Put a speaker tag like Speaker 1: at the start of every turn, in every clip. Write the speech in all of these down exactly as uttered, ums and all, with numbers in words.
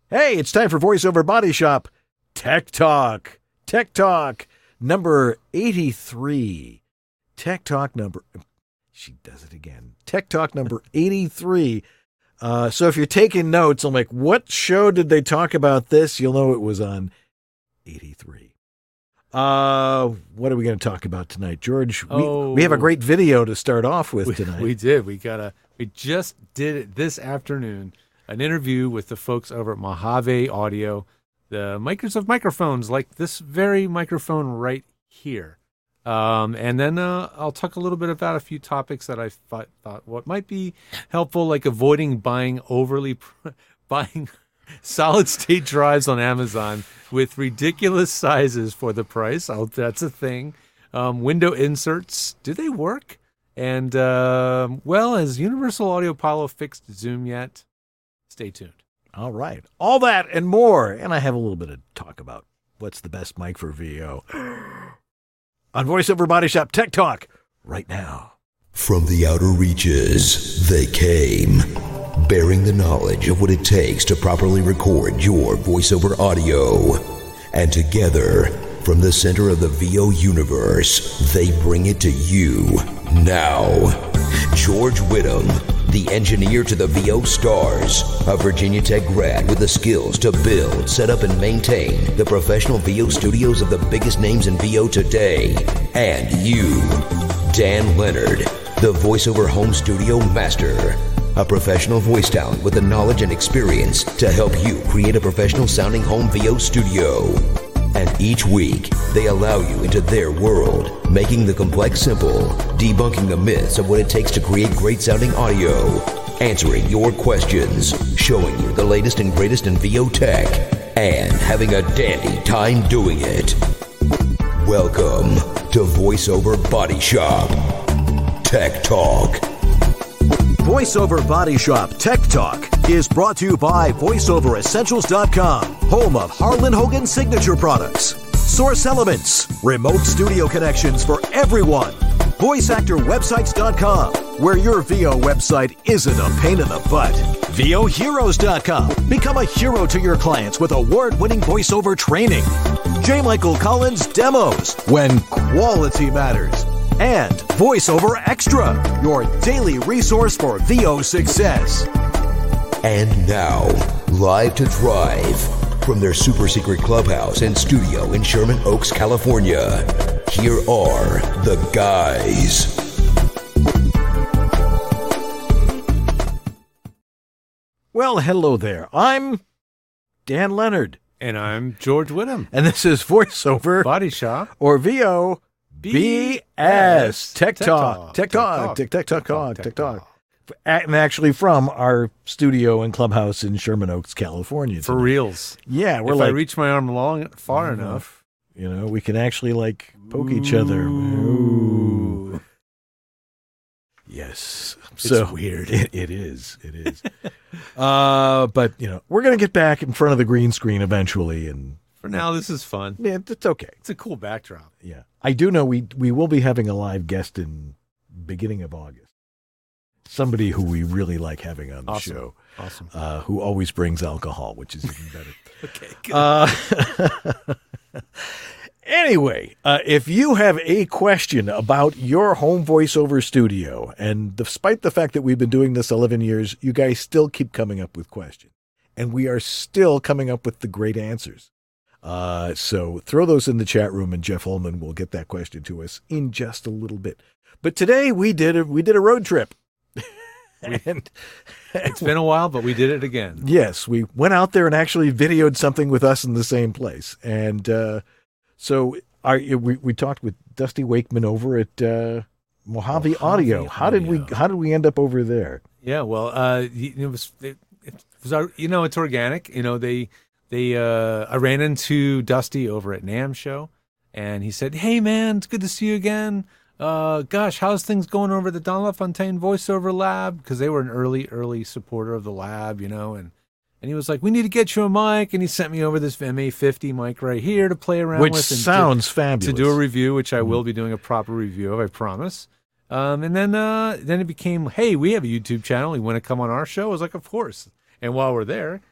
Speaker 1: Hey, it's time for VoiceOver Body Shop Tech Talk. Tech Talk number eighty-three. Tech Talk number... She does it again. Tech Talk number eighty-three. Uh, so if you're taking notes, I'm like, what show did they talk about this? You'll know it was on eighty-three. Uh, what are we going to talk about tonight, George? We,
Speaker 2: oh,
Speaker 1: we have a great video to start off with
Speaker 2: we,
Speaker 1: tonight.
Speaker 2: We did. We got a. We just did it this afternoon. An interview with the folks over at Mojave Audio, the makers of microphones like this very microphone right here. Um, and then uh, I'll talk a little bit about a few topics that I thought, thought what might be helpful, like avoiding buying overly buying solid state drives on Amazon with ridiculous sizes for the price. Oh, that's a thing. Um, window inserts, do they work? And uh, well, has Universal Audio Apollo fixed Zoom yet? Stay tuned.
Speaker 1: All right. All that and more. And I have a little bit of talk about what's the best mic for V O. On VoiceOver Body Shop Tech Talk right now.
Speaker 3: From the outer reaches, they came, bearing the knowledge of what it takes to properly record your voiceover audio. And together, from the center of the V O universe, they bring it to you now. George Whittam, the engineer to the V O stars, a Virginia Tech grad with the skills to build, set up, and maintain the professional V O studios of the biggest names in V O today. And you, Dan Leonard, the voiceover home studio master, a professional voice talent with the knowledge and experience to help you create a professional sounding home V O studio. And each week, they allow you into their world, making the complex simple, debunking the myths of what it takes to create great sounding audio, answering your questions, showing you the latest and greatest in V O tech, and having a dandy time doing it. Welcome to VoiceOver Body Shop Tech Talk.
Speaker 4: VoiceOver Body Shop Tech Talk is brought to you by voiceover essentials dot com, home of Harlan Hogan signature products, Source Elements, remote studio connections for everyone, voice actor websites dot com, where your V O website isn't a pain in the butt, V O heroes dot com, become a hero to your clients with award-winning voiceover training, J. Michael Collins Demos, when quality matters, and VoiceOver Extra, your daily resource for V O success.
Speaker 3: And now, live to drive from their super secret clubhouse and studio in Sherman Oaks, California, here are the guys.
Speaker 1: Well, hello there. I'm Dan Leonard.
Speaker 2: And I'm George Whittam.
Speaker 1: And this is VoiceOver
Speaker 2: Body Shop.
Speaker 1: or V O B S Tech Talk. Tech Talk. Tech Tech Talk. Talk. Tech Talk. And actually from our studio and clubhouse in Sherman Oaks, California.
Speaker 2: For reals.
Speaker 1: Yeah, we're
Speaker 2: if
Speaker 1: like,
Speaker 2: I reach my arm long far
Speaker 1: uh,
Speaker 2: enough,
Speaker 1: you know, we can actually like poke each other. Ooh. Yes.
Speaker 2: It's
Speaker 1: so
Speaker 2: weird.
Speaker 1: It, it is. It is. uh, but you know, we're gonna get back in front of the green screen eventually, and
Speaker 2: for now, this is fun.
Speaker 1: Yeah, it's okay.
Speaker 2: It's a cool backdrop.
Speaker 1: Yeah, I do know we we will be having a live guest in beginning of August. Somebody who we really like having on the
Speaker 2: awesome.
Speaker 1: show.
Speaker 2: Awesome.
Speaker 1: Uh, who always brings alcohol, which is even better.
Speaker 2: Okay, good.
Speaker 1: Uh, anyway, uh, if you have a question about your home voiceover studio, and despite the fact that we've been doing this eleven years, you guys still keep coming up with questions. And we are still coming up with the great answers. Uh, so throw those in the chat room, and Jeff Holman will get that question to us in just a little bit. But today we did a, we did a road trip. and
Speaker 2: It's been a while, but we did it again.
Speaker 1: Yes, we went out there and actually videoed something with us in the same place. And uh, so our, we we talked with Dusty Wakeman over at uh, Mojave,
Speaker 2: Mojave
Speaker 1: Audio. How did we
Speaker 2: Audio.
Speaker 1: how did we end up over there?
Speaker 2: Yeah, well, uh, it was it, it was our, you know, it's organic. You know, they they uh, I ran into Dusty over at NAMM show, and he said, "Hey, man, it's good to see you again. Uh, gosh, how's things going over at the Don LaFontaine Voiceover Lab?" Because they were an early, early supporter of the lab, you know, and, and he was like, "We need to get you a mic," and he sent me over this M A fifty mic right here to play around
Speaker 1: Which
Speaker 2: with. And
Speaker 1: sounds
Speaker 2: to,
Speaker 1: fabulous.
Speaker 2: To do a review, which I
Speaker 1: Mm-hmm.
Speaker 2: will be doing a proper review of, I promise. Um, and then uh, then it became, hey, we have a YouTube channel. You want to come on our show? I was like, of course. And while we're there,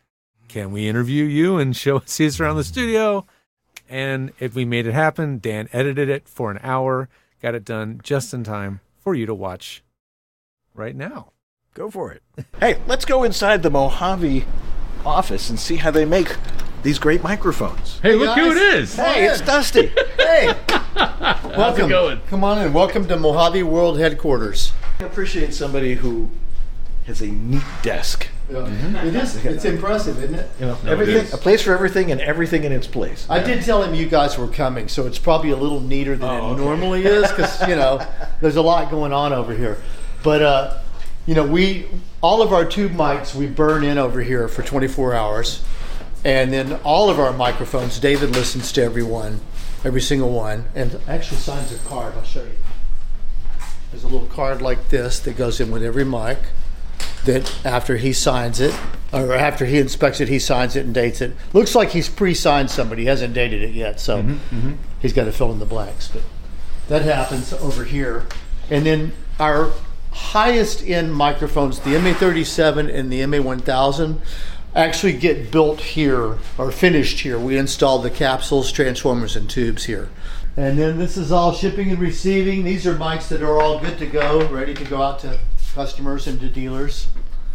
Speaker 2: can we interview you and show see us around the studio? And if we made it happen, Dan edited it for an hour, got it done just in time for you to watch right now.
Speaker 1: Go for it. Hey, let's go inside the Mojave office and see how they make these great microphones.
Speaker 2: Hey, look who it is.
Speaker 1: Hey, it's Dusty.
Speaker 5: Hey, welcome.
Speaker 2: going?
Speaker 5: Come on in. Welcome to Mojave World Headquarters.
Speaker 1: I appreciate somebody who has a neat desk.
Speaker 5: Yeah. It is. It's impressive, isn't it?
Speaker 1: You know,
Speaker 2: No, it
Speaker 1: everything,
Speaker 2: is.
Speaker 1: a place for everything and everything in its place.
Speaker 5: I did tell him you guys were coming, so it's probably a little neater than
Speaker 1: Oh,
Speaker 5: it
Speaker 1: okay.
Speaker 5: normally is because, you know, there's a lot going on over here. But, uh, you know, we, all of our tube mics, we burn in over here for twenty-four hours. And then all of our microphones, David listens to every one, every single one, and actually signs a card. I'll show you. There's a little card like this that goes in with every mic that after he signs it, or after he inspects it, he signs it and dates it. Looks like he's pre-signed somebody. He hasn't dated it yet, so
Speaker 2: Mm-hmm,
Speaker 5: he's got to fill in the blanks. But that happens over here. And then our highest end microphones, the M A thirty-seven and the M A one thousand, actually get built here or finished here. We install the capsules, transformers, and tubes here. And then this is all shipping and receiving. These are mics that are all good to go, ready to go out to customers and to dealers.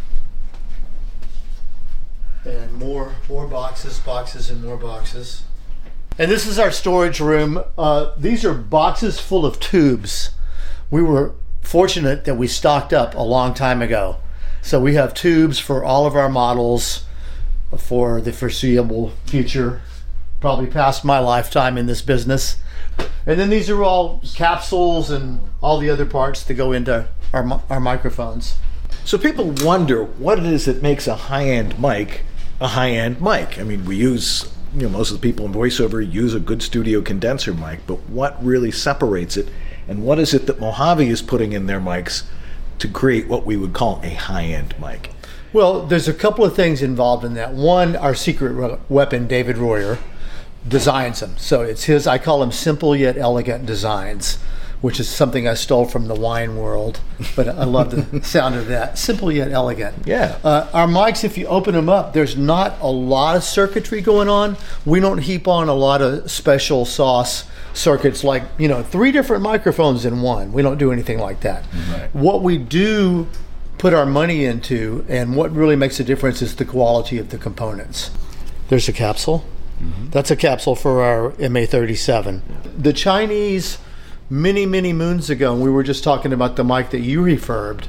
Speaker 5: And more more boxes, boxes, and more boxes. And this is our storage room. Uh, these are boxes full of tubes. We were fortunate that we stocked up a long time ago. So we have tubes for all of our models for the foreseeable future, probably past my lifetime in this business. And then these are all capsules and all the other parts that go into our, mi- our microphones.
Speaker 1: So people wonder what it is that makes a high-end mic a high-end mic. I mean, we use, you know, most of the people in voiceover use a good studio condenser mic, but what really separates it, and what is it that Mojave is putting in their mics to create what we would call a high-end mic?
Speaker 5: Well, there's a couple of things involved in that. One, our secret we- weapon, David Royer, designs them. So it's his, I call them simple yet elegant designs, which is something I stole from the wine world, but I love the sound of that. Simple yet elegant.
Speaker 1: Yeah.
Speaker 5: Uh, our mics, if you open them up, there's not a lot of circuitry going on. We don't heap on a lot of special sauce circuits like, you know, three different microphones in one. We don't do anything like that.
Speaker 1: Right.
Speaker 5: What we do put our money into, and what really makes a difference, is the quality of the components. There's a capsule. Mm-hmm. That's a capsule for our M A thirty-seven. Yeah. The Chinese, many, many moons ago, and we were just talking about the mic that you refurbed,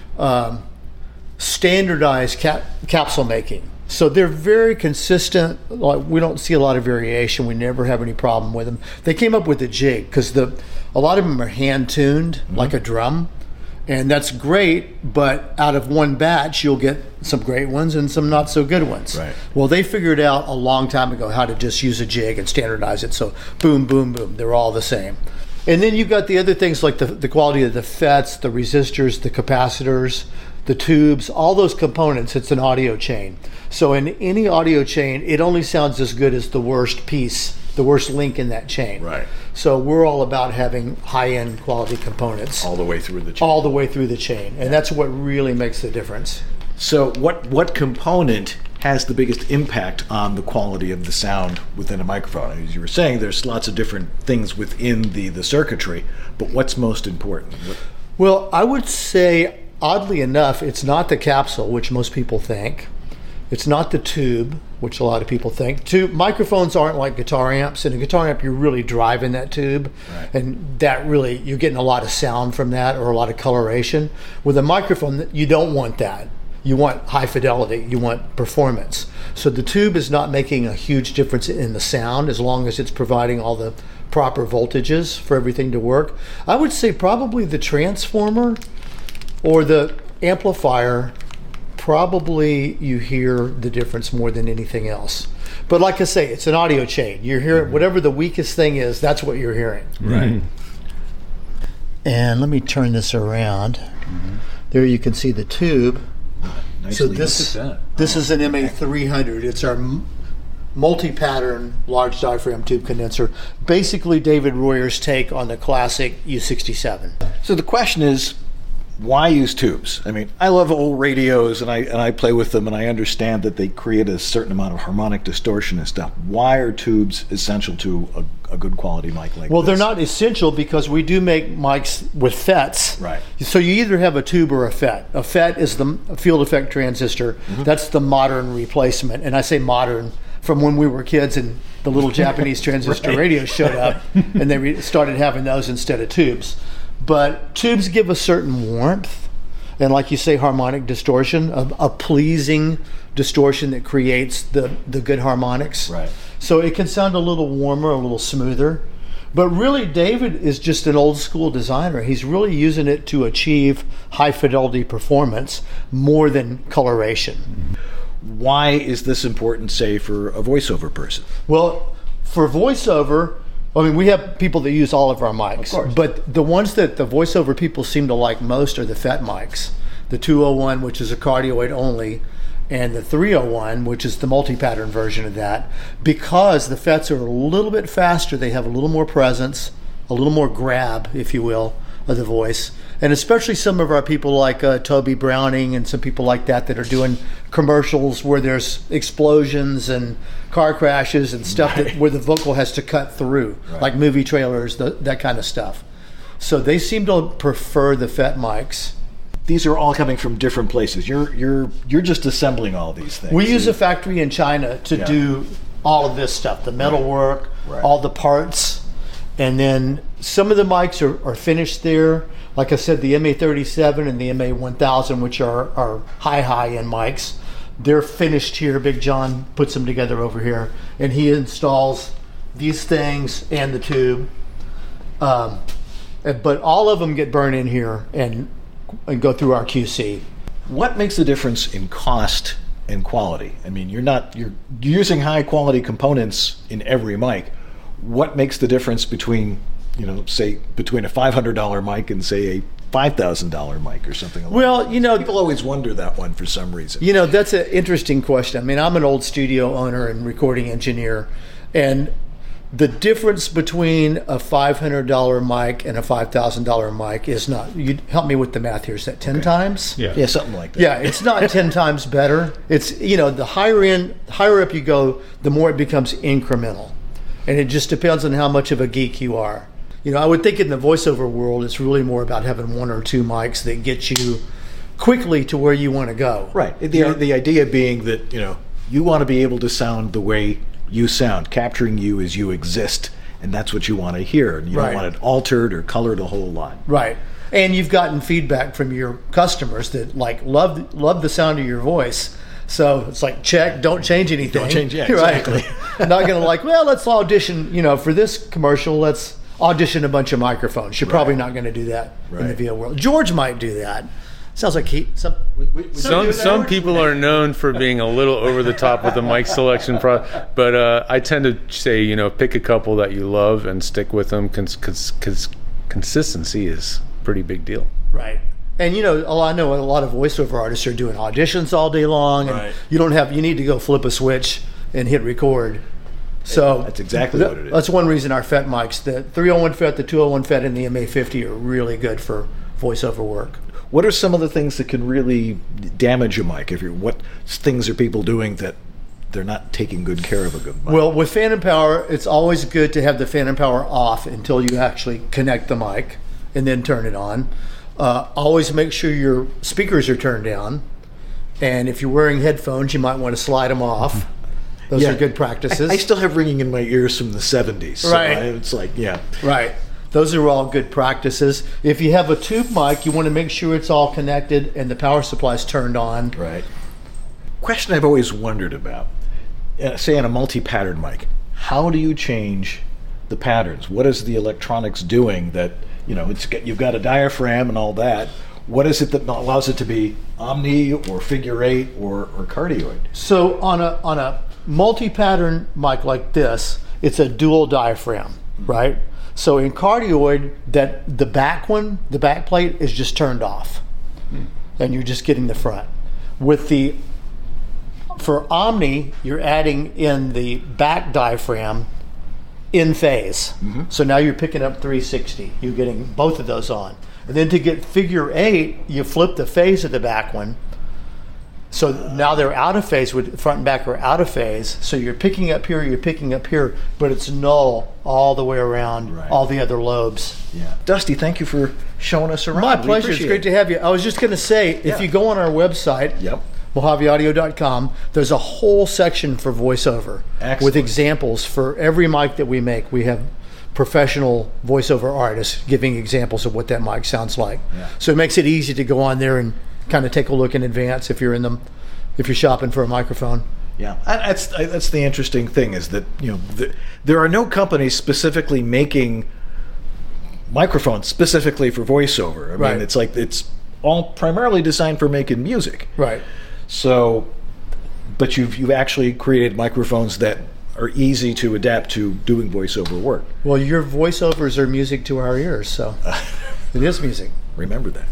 Speaker 5: um, standardized cap- capsule making. So they're very consistent. Like, we don't see a lot of variation. We never have any problem with them. They came up with a jig because the a lot of them are hand tuned, mm-hmm. like a drum. And that's great, but out of one batch, you'll get some great ones and some not so good ones.
Speaker 1: Right.
Speaker 5: Well, they figured out a long time ago how to just use a jig and standardize it. So boom, boom, boom, they're all the same. And then you've got the other things like the, the quality of the F E Ts, the resistors, the capacitors, the tubes, all those components. It's an audio chain. So in any audio chain, it only sounds as good as the worst piece, the worst link in that chain.
Speaker 1: Right.
Speaker 5: So we're all about having high-end quality components
Speaker 1: All the way through the chain.
Speaker 5: all the way through the chain, and that's what really makes the difference.
Speaker 1: So what what component has the biggest impact on the quality of the sound within a microphone? As you were saying, there's lots of different things within the, the circuitry, but what's most important? What,
Speaker 5: Well, I would say, oddly enough, it's not the capsule, which most people think. It's not the tube, which a lot of people think. Tube microphones aren't like guitar amps. In a guitar amp, you're really driving that tube,
Speaker 1: Right.
Speaker 5: and that really, you're getting a lot of sound from that, or a lot of coloration. With a microphone, you don't want that. You want high fidelity. You want performance. So the tube is not making a huge difference in the sound as long as it's providing all the proper voltages for everything to work. I would say probably the transformer or the amplifier, probably you hear the difference more than anything else. But like I say, it's an audio chain. You're hearing whatever the weakest thing is, that's what you're hearing.
Speaker 1: right.
Speaker 5: And let me turn this around. Mm-hmm. There you can see the tube.
Speaker 1: Nicely
Speaker 5: So this
Speaker 2: Look at that.
Speaker 5: this is an M A three hundred. It's our m- multi-pattern large diaphragm tube condenser. Basically David Royer's take on the classic U sixty-seven.
Speaker 1: So the question is, why use tubes? I mean, I love old radios, and I and I play with them, and I understand that they create a certain amount of harmonic distortion and stuff. Why are tubes essential to a, a good quality mic like
Speaker 5: Well,
Speaker 1: this?
Speaker 5: they're not essential because we do make mics with F E Ts.
Speaker 1: Right.
Speaker 5: So you either have a tube or a F E T. A F E T is the field effect transistor. Mm-hmm. That's the modern replacement. And I say modern from when we were kids and the little Japanese transistor
Speaker 1: right.
Speaker 5: radios showed up, and they re- started having those instead of tubes. But tubes give a certain warmth, and like you say, harmonic distortion, a, a pleasing distortion that creates the, the good harmonics.
Speaker 1: Right.
Speaker 5: So it can sound a little warmer, a little smoother. But really, David is just an old school designer. He's really using it to achieve high fidelity performance more than coloration.
Speaker 1: Why is this important, say, for a voiceover person?
Speaker 5: Well, for voiceover, I mean, we have people that use all of our mics,
Speaker 1: Of course.
Speaker 5: but the ones that the voiceover people seem to like most are the F E T mics. The two oh one, which is a cardioid only, and the three oh one, which is the multi-pattern version of that, because the F E Ts are a little bit faster. They have a little more presence, a little more grab, if you will, of the voice. And especially some of our people like uh, Toby Browning and some people like that that are doing commercials where there's explosions and car crashes and stuff
Speaker 1: Right.
Speaker 5: that, where the vocal has to cut through,
Speaker 1: Right.
Speaker 5: like movie trailers, the, that kind of stuff. So they seem to prefer the F E T mics.
Speaker 1: These are all coming from different places. You're you're you're just assembling all these things.
Speaker 5: We use a factory in China to
Speaker 1: Yeah.
Speaker 5: do all of this stuff, the metal work,
Speaker 1: Right.
Speaker 5: all the parts. And then some of the mics are, are finished there. Like I said, the M A thirty-seven and the M A one thousand, which are, are high, high-end mics, they're finished here. Big John puts them together over here. And he installs these things and the tube. Um, but all of them get burned in here and, and go through our Q C.
Speaker 1: What makes the difference in cost and quality? I mean, you're not you're using high quality components in every mic. What makes the difference between, you know, say between a five hundred dollars mic and say a five thousand dollars mic or something like
Speaker 5: Well,
Speaker 1: that?
Speaker 5: you know,
Speaker 1: People always wonder that one for some reason.
Speaker 5: You know, that's an interesting question. I mean, I'm an old studio owner and recording engineer, and the difference between a five hundred dollars mic and a five thousand dollars mic is not, you help me with the math here, is that ten times?
Speaker 2: Yeah.
Speaker 1: Yeah, something like that.
Speaker 5: Yeah, it's not ten times better. It's, you know, the higher in, higher up you go, the more it becomes incremental. And it just depends on how much of a geek you are. You know, I would think in the voiceover world, it's really more about having one or two mics that get you quickly to where you want to go.
Speaker 1: Right. The, the idea being that, you know, you want to be able to sound the way you sound, capturing you as you exist, and that's what you want to hear. And you
Speaker 5: Right.
Speaker 1: don't want it altered or colored a whole lot.
Speaker 5: Right. And you've gotten feedback from your customers that like love love the sound of your voice. So it's like, check, don't change anything.
Speaker 1: Don't change, yeah,
Speaker 5: Right.
Speaker 1: exactly.
Speaker 5: Not going to like, well, let's audition, you know, for this commercial, let's audition a bunch of microphones. You're probably not going to do that in the
Speaker 1: Right.
Speaker 5: V O world. George might do that. Sounds like he, some,
Speaker 2: Some some people are known for being a little over the top with the mic selection, pro- but uh, I tend to say, you know, pick a couple that you love and stick with them, because consistency is a pretty big deal.
Speaker 5: right. And you know, I know a lot of voiceover artists are doing auditions all day long, and
Speaker 1: Right.
Speaker 5: you don't have, you need to go flip a switch and hit record. So
Speaker 1: That's exactly
Speaker 5: that-
Speaker 1: what it is.
Speaker 5: That's one reason our F E T mics, the three oh one F E T, the two oh one F E T, and the M A fifty are really good for voiceover work.
Speaker 1: What are some of the things that can really damage a mic? If you're, what things are people doing that they're not taking good care of a good mic?
Speaker 5: Well, with phantom power, it's always good to have the phantom power off until you actually connect the mic and then turn it on. Uh, always make sure your speakers are turned down. And if you're wearing headphones, you might want to slide them off. Those
Speaker 1: Yeah.
Speaker 5: are good practices.
Speaker 1: I, I still have ringing in my ears from the seventies. So
Speaker 5: Right.
Speaker 1: I, it's like, yeah.
Speaker 5: Right. Those are all good practices. If you have a tube mic, you want to make sure it's all connected and the power supply's turned on.
Speaker 1: Right. Question I've always wondered about, uh, say on a multi-pattern mic, how do you change the patterns? What is the electronics doing that, you know, it's got, you've got a diaphragm and all that. What is it that allows it to be omni or figure eight or, or cardioid?
Speaker 5: So on a on a multi-pattern mic like this, it's a dual diaphragm, right? So in cardioid, that the back one, the back plate is just turned off, and you're just getting the front. With the for omni, you're adding in the back diaphragm in phase. So now you're picking up three sixty. You're getting both of those on. And then to get figure eight, you flip the phase of the back one. So now they're out of phase, with front and back are out of phase. So you're picking up here, you're picking up here, but it's null all the way around
Speaker 1: Right.
Speaker 5: all the other lobes.
Speaker 1: Yeah. Dusty, thank you for showing us around.
Speaker 5: My
Speaker 1: We
Speaker 5: pleasure. It's
Speaker 1: appreciate
Speaker 5: great
Speaker 1: it.
Speaker 5: to have you. I was just going to say,
Speaker 1: Yeah.
Speaker 5: if you go on our website,
Speaker 1: Yep.
Speaker 5: Mojave Audio dot com, there's a whole section for voiceover
Speaker 1: Excellent.
Speaker 5: with examples for every mic that we make. We have professional voiceover artists giving examples of what that mic sounds like.
Speaker 1: Yeah.
Speaker 5: So it makes it easy to go on there and kind of take a look in advance if you're in them, if you're shopping for a microphone.
Speaker 1: Yeah, and that's that's the interesting thing is that you know the, there are no companies specifically making microphones specifically for voiceover. I
Speaker 5: Right.
Speaker 1: mean, it's like it's all primarily designed for making music.
Speaker 5: Right.
Speaker 1: So, but you've you've actually created microphones that are easy to adapt to doing voiceover work.
Speaker 5: Well, your voiceovers are music to our ears, so it is music.
Speaker 1: Remember that.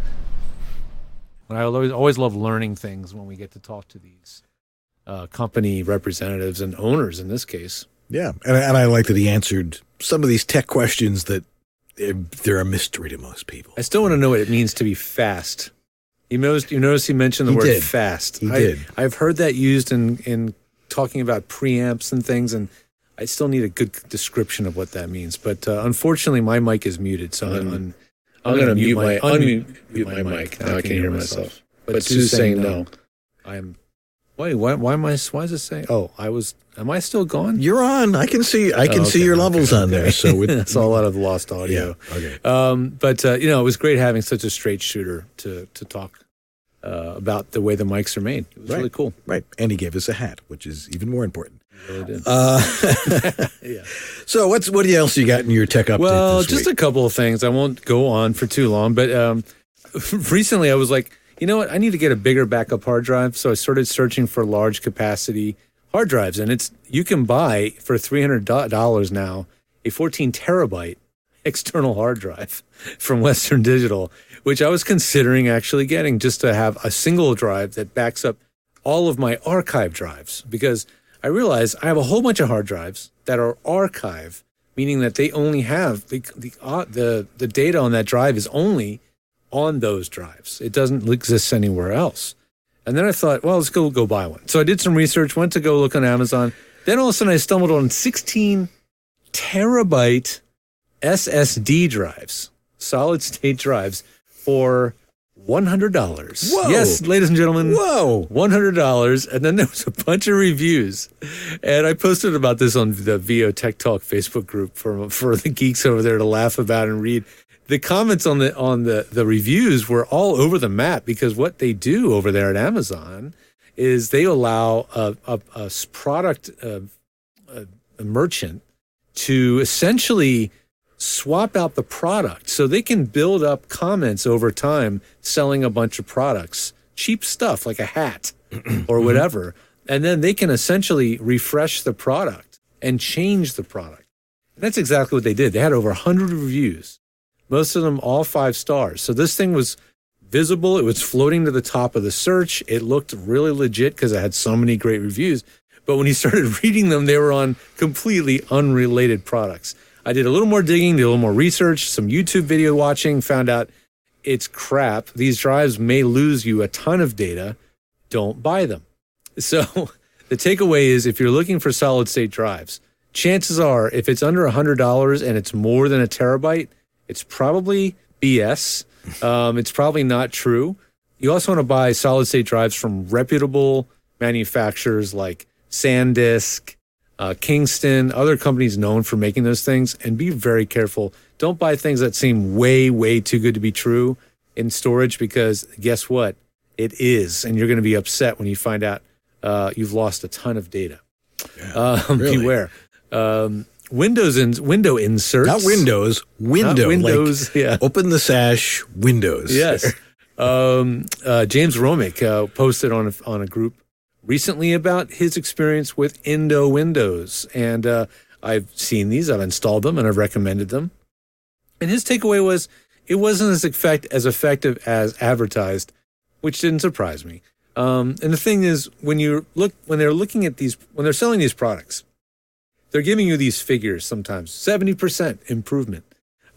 Speaker 2: I always always love learning things when we get to talk to these uh, company representatives and owners in this case.
Speaker 1: Yeah, and, and I like that he answered some of these tech questions that eh, they're a mystery to most people.
Speaker 2: I still want to know what it means to be fast. You noticed, you noticed he mentioned the
Speaker 1: He
Speaker 2: word
Speaker 1: did.
Speaker 2: fast.
Speaker 1: He
Speaker 2: I,
Speaker 1: did.
Speaker 2: I've heard that used in, in talking about preamps and things, and I still need a good description of what that means. But uh, unfortunately, my mic is muted, so I'm, I'm,
Speaker 6: I'm going to mute my
Speaker 2: unmute
Speaker 6: unmute my mic. Now I can hear myself.
Speaker 2: But,
Speaker 6: But
Speaker 2: Sue's
Speaker 6: Sue's saying no.
Speaker 2: I'm. Wait, why? Why am I? Why is it saying? Oh, I was. Am I still gone?
Speaker 1: You're on. I can see. I can
Speaker 2: Oh,
Speaker 1: see
Speaker 2: okay,
Speaker 1: your
Speaker 2: okay,
Speaker 1: levels on there. So it,
Speaker 2: That's all out of lost audio.
Speaker 1: Yeah. Okay.
Speaker 2: Um, but uh, you know, it was great having such a straight shooter to to talk uh, about the way the mics are made. It was
Speaker 1: Right.
Speaker 2: really cool.
Speaker 1: Right. And he gave us a hat, which is even more important.
Speaker 2: It really did.
Speaker 1: Uh,
Speaker 2: yeah.
Speaker 1: so what's what else you got in your tech update
Speaker 2: Well,
Speaker 1: this
Speaker 2: just
Speaker 1: week?
Speaker 2: a couple of things. I won't go on for too long, but um, recently I was like, you know what? I need to get a bigger backup hard drive. So I started searching for large capacity hard drives, and it's you can buy for three hundred dollars now a fourteen terabyte external hard drive from Western Digital, which I was considering actually getting just to have a single drive that backs up all of my archive drives, because I realize I have a whole bunch of hard drives that are archive, meaning that they only have the the uh, the, the data on that drive is only on those drives. It doesn't exist anywhere else. And then I thought, well, let's go go buy one. So I did some research, went to go look on Amazon. Then all of a sudden I stumbled on sixteen terabyte S S D drives, solid state drives, for one hundred dollars.
Speaker 1: Whoa.
Speaker 2: Yes, ladies and gentlemen.
Speaker 1: Whoa.
Speaker 2: one hundred dollars. And then there was a bunch of reviews. And I posted about this on the V O Tech Talk Facebook group for, for the geeks over there to laugh about and read. The comments on the on the, the reviews were all over the map, because what they do over there at Amazon is they allow a, a, a s- product, uh, a, a merchant, to essentially swap out the product, so they can build up comments over time selling a bunch of products, cheap stuff like a hat or whatever, and then they can essentially refresh the product and change the product. And that's exactly what they did. They had over one hundred reviews, most of them all five stars. So this thing was visible. It was floating to the top of the search. It looked really legit because it had so many great reviews. But when you started reading them, they were on completely unrelated products. I did a little more digging, did a little more research, some YouTube video watching, found out it's crap. These drives may lose you a ton of data. Don't buy them. So the takeaway is, if you're looking for solid state drives, chances are if it's under one hundred dollars and it's more than a terabyte, it's probably B S. Um, it's probably not true. You also want to buy solid state drives from reputable manufacturers like SanDisk, uh, Kingston, other companies known for making those things, and be very careful. Don't buy things that seem way, way too good to be true in storage, because guess what? It is, and you're going to be upset when you find out uh, you've lost a ton of data.
Speaker 1: Yeah,
Speaker 2: um,
Speaker 1: really.
Speaker 2: Beware. Um, Windows in, window inserts.
Speaker 1: Not Windows, window.
Speaker 2: Not Windows,
Speaker 1: like
Speaker 2: yeah.
Speaker 1: Open the sash, Windows.
Speaker 2: Yes. um, uh, James Romick uh, posted on a, on a group recently about his experience with Indo Windows. And uh, I've seen these, I've installed them, and I've recommended them. And his takeaway was it wasn't as effect as effective as advertised, which didn't surprise me. Um, and the thing is, when you look, when they're looking at these, when they're selling these products, they're giving you these figures sometimes, seventy percent improvement.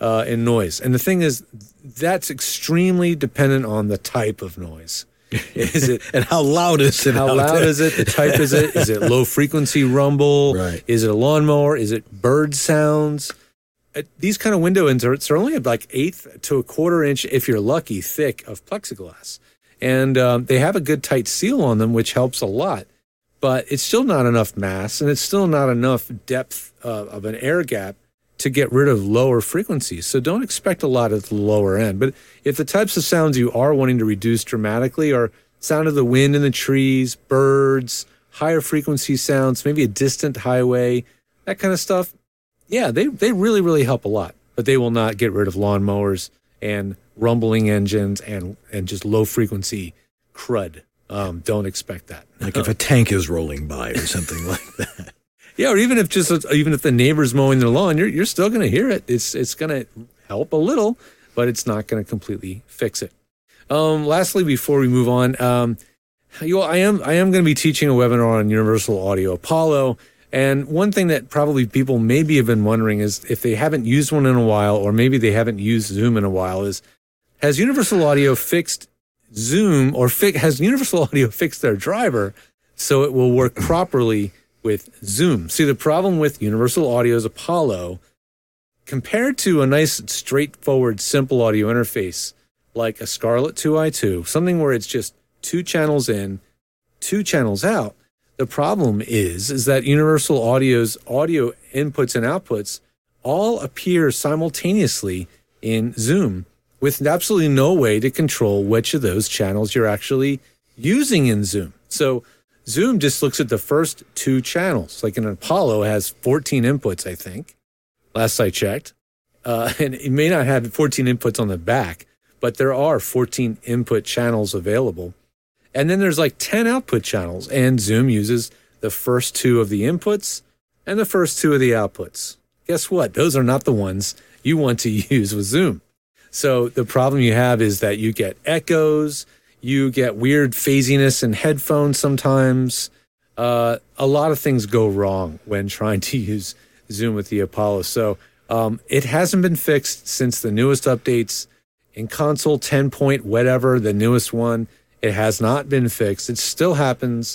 Speaker 2: uh, in noise. And the thing is, that's extremely dependent on the type of noise. Is it
Speaker 1: and how loud is it?
Speaker 2: How loud is it? The type is it? Is it low frequency rumble?
Speaker 1: Right.
Speaker 2: Is it a lawnmower? Is it bird sounds? Uh, these kind of window inserts are only like eighth to a quarter inch, if you're lucky, thick of plexiglass. And um, they have a good tight seal on them, which helps a lot. But it's still not enough mass, and it's still not enough depth uh, of an air gap to get rid of lower frequencies. So don't expect a lot at the lower end. But if the types of sounds you are wanting to reduce dramatically are sound of the wind in the trees, birds, higher frequency sounds, maybe a distant highway, that kind of stuff, yeah, they, they really, really help a lot. But they will not get rid of lawnmowers and rumbling engines and, and just low frequency crud. Um, don't expect that.
Speaker 1: Like if a tank is rolling by or something like that.
Speaker 2: Yeah, or even if just even if the neighbor's mowing their lawn, you're you're still going to hear it. It's it's going to help a little, but it's not going to completely fix it. Um, lastly, before we move on, um, you know, I am I am going to be teaching a webinar on Universal Audio Apollo, and one thing that probably people maybe have been wondering is if they haven't used one in a while, or maybe they haven't used Zoom in a while, is has Universal Audio fixed Zoom or fi- has Universal Audio fixed their driver so it will work properly with Zoom? See, the problem with Universal Audio's Apollo, compared to a nice, straightforward, simple audio interface like a Scarlett two i two, something where it's just two channels in, two channels out, the problem is, is that Universal Audio's audio inputs and outputs all appear simultaneously in Zoom with absolutely no way to control which of those channels you're actually using in Zoom. So Zoom just looks at the first two channels. Like an Apollo has fourteen inputs, I think, last I checked. Uh, and it may not have fourteen inputs on the back, but there are fourteen input channels available. And then there's like ten output channels, and Zoom uses the first two of the inputs and the first two of the outputs. Guess what? Those are not the ones you want to use with Zoom. So the problem you have is that you get echoes, you get weird phasiness in headphones sometimes. Uh, a lot of things go wrong when trying to use Zoom with the Apollo. So um, it hasn't been fixed since the newest updates. In console ten point whatever, the newest one, it has not been fixed. It still happens.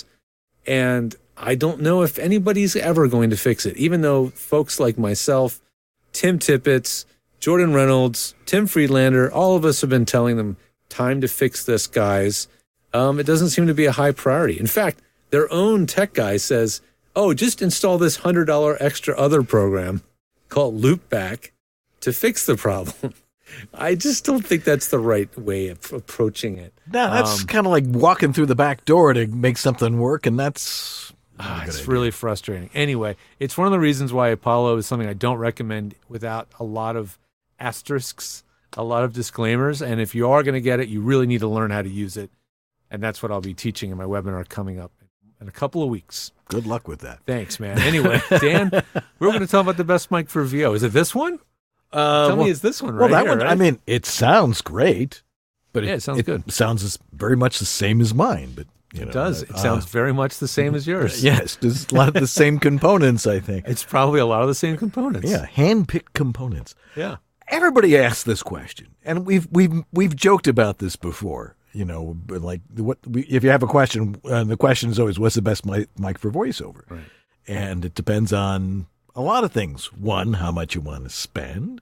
Speaker 2: And I don't know if anybody's ever going to fix it, even though folks like myself, Tim Tippett, Jordan Reynolds, Tim Friedlander, all of us have been telling them, time to fix this, guys. Um, it doesn't seem to be a high priority. In fact, their own tech guy says, oh, just install this one hundred dollars extra other program called Loopback to fix the problem. I just don't think that's the right way of approaching it.
Speaker 1: No, that's
Speaker 2: Um,
Speaker 1: kind of like walking through the back door to make something work, and that's not a
Speaker 2: Ah,
Speaker 1: good
Speaker 2: it's
Speaker 1: idea.
Speaker 2: really frustrating. Anyway, it's one of the reasons why Apollo is something I don't recommend without a lot of asterisks, a lot of disclaimers. And if you are going to get it, you really need to learn how to use it. And that's what I'll be teaching in my webinar coming up in a couple of weeks.
Speaker 1: Good luck with that.
Speaker 2: Thanks, man. Anyway, Dan, we're going to talk about the best mic for V O. Is it this one?
Speaker 1: Uh,
Speaker 2: Tell
Speaker 1: well,
Speaker 2: me it's this one right
Speaker 1: well, that
Speaker 2: here,
Speaker 1: one.
Speaker 2: right?
Speaker 1: I mean, it sounds great, but
Speaker 2: Yeah, it sounds good.
Speaker 1: Sounds as, very much the same as mine. But you know,
Speaker 2: It does. It
Speaker 1: uh,
Speaker 2: sounds very much the same as yours.
Speaker 1: Yes, there's a lot of the same components. I think.
Speaker 2: It's probably a lot of the same components.
Speaker 1: Yeah, hand-picked components.
Speaker 2: Yeah.
Speaker 1: Everybody asks this question, and we've we've we've joked about this before. You know, but like what we, if you have a question, uh, the question is always, "What's the best mic, mic for voiceover?"
Speaker 2: Right.
Speaker 1: And it depends on a lot of things. One, how much you want to spend.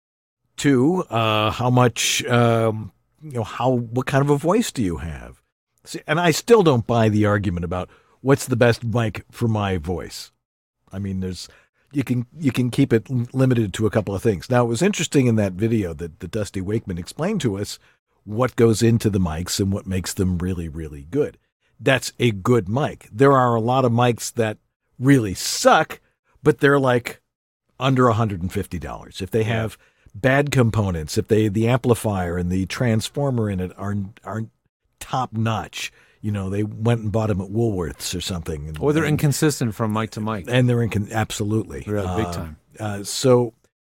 Speaker 1: Two, uh, how much, um, you know, how what kind of a voice do you have? See, and I still don't buy the argument about what's the best mic for my voice. I mean, there's. You can you can keep it limited to a couple of things. Now, it was interesting in that video that, that Dusty Wakeman explained to us what goes into the mics and what makes them really, really good. That's a good mic. There are a lot of mics that really suck, but they're like under one hundred fifty dollars. If they have bad components, if they the amplifier and the transformer in it aren't aren't top notch, you know, they went and bought them at Woolworths or something. And,
Speaker 2: Or they're
Speaker 1: and,
Speaker 2: inconsistent from mic to mic.
Speaker 1: and they're in absolutely
Speaker 2: They're out big
Speaker 1: Uh,
Speaker 2: time.
Speaker 1: Uh, so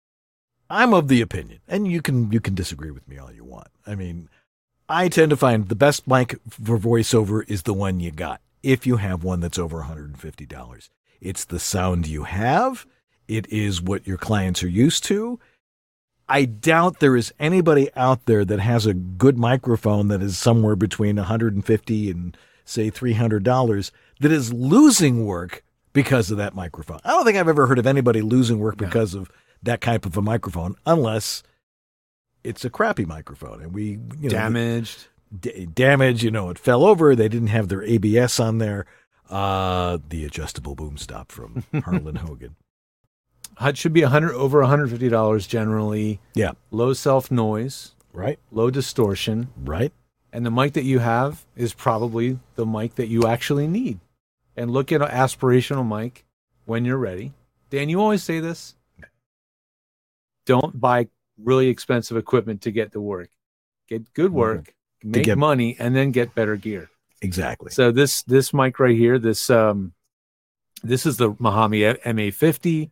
Speaker 1: I'm of the opinion, and you can you can disagree with me all you want. I mean, I tend to find the best mic for voiceover is the one you got. If you have one that's over one hundred fifty dollars, it's the sound you have. It is what your clients are used to. I doubt there is anybody out there that has a good microphone that is somewhere between one hundred fifty dollars and, say, three hundred dollars that is losing work because of that microphone. I don't think I've ever heard of anybody losing work
Speaker 2: No.
Speaker 1: because of that type of a microphone, unless it's a crappy microphone and we, you know,
Speaker 2: Damaged.
Speaker 1: d- damage, you know, it fell over. They didn't have their A B S on there. Uh, the adjustable boom stop from Harlan Hogan.
Speaker 2: It should be one hundred over one hundred fifty dollars generally.
Speaker 1: Yeah.
Speaker 2: Low self noise,
Speaker 1: Right.
Speaker 2: low distortion,
Speaker 1: Right.
Speaker 2: and the mic that you have is probably the mic that you actually need. And look at an aspirational mic when you're ready. Dan, you always say this. Don't buy really expensive equipment to get the work. Get good work, make
Speaker 1: get-
Speaker 2: money, and then get better gear.
Speaker 1: Exactly.
Speaker 2: So this this mic right here, this um, this is the Mojave M A fifty.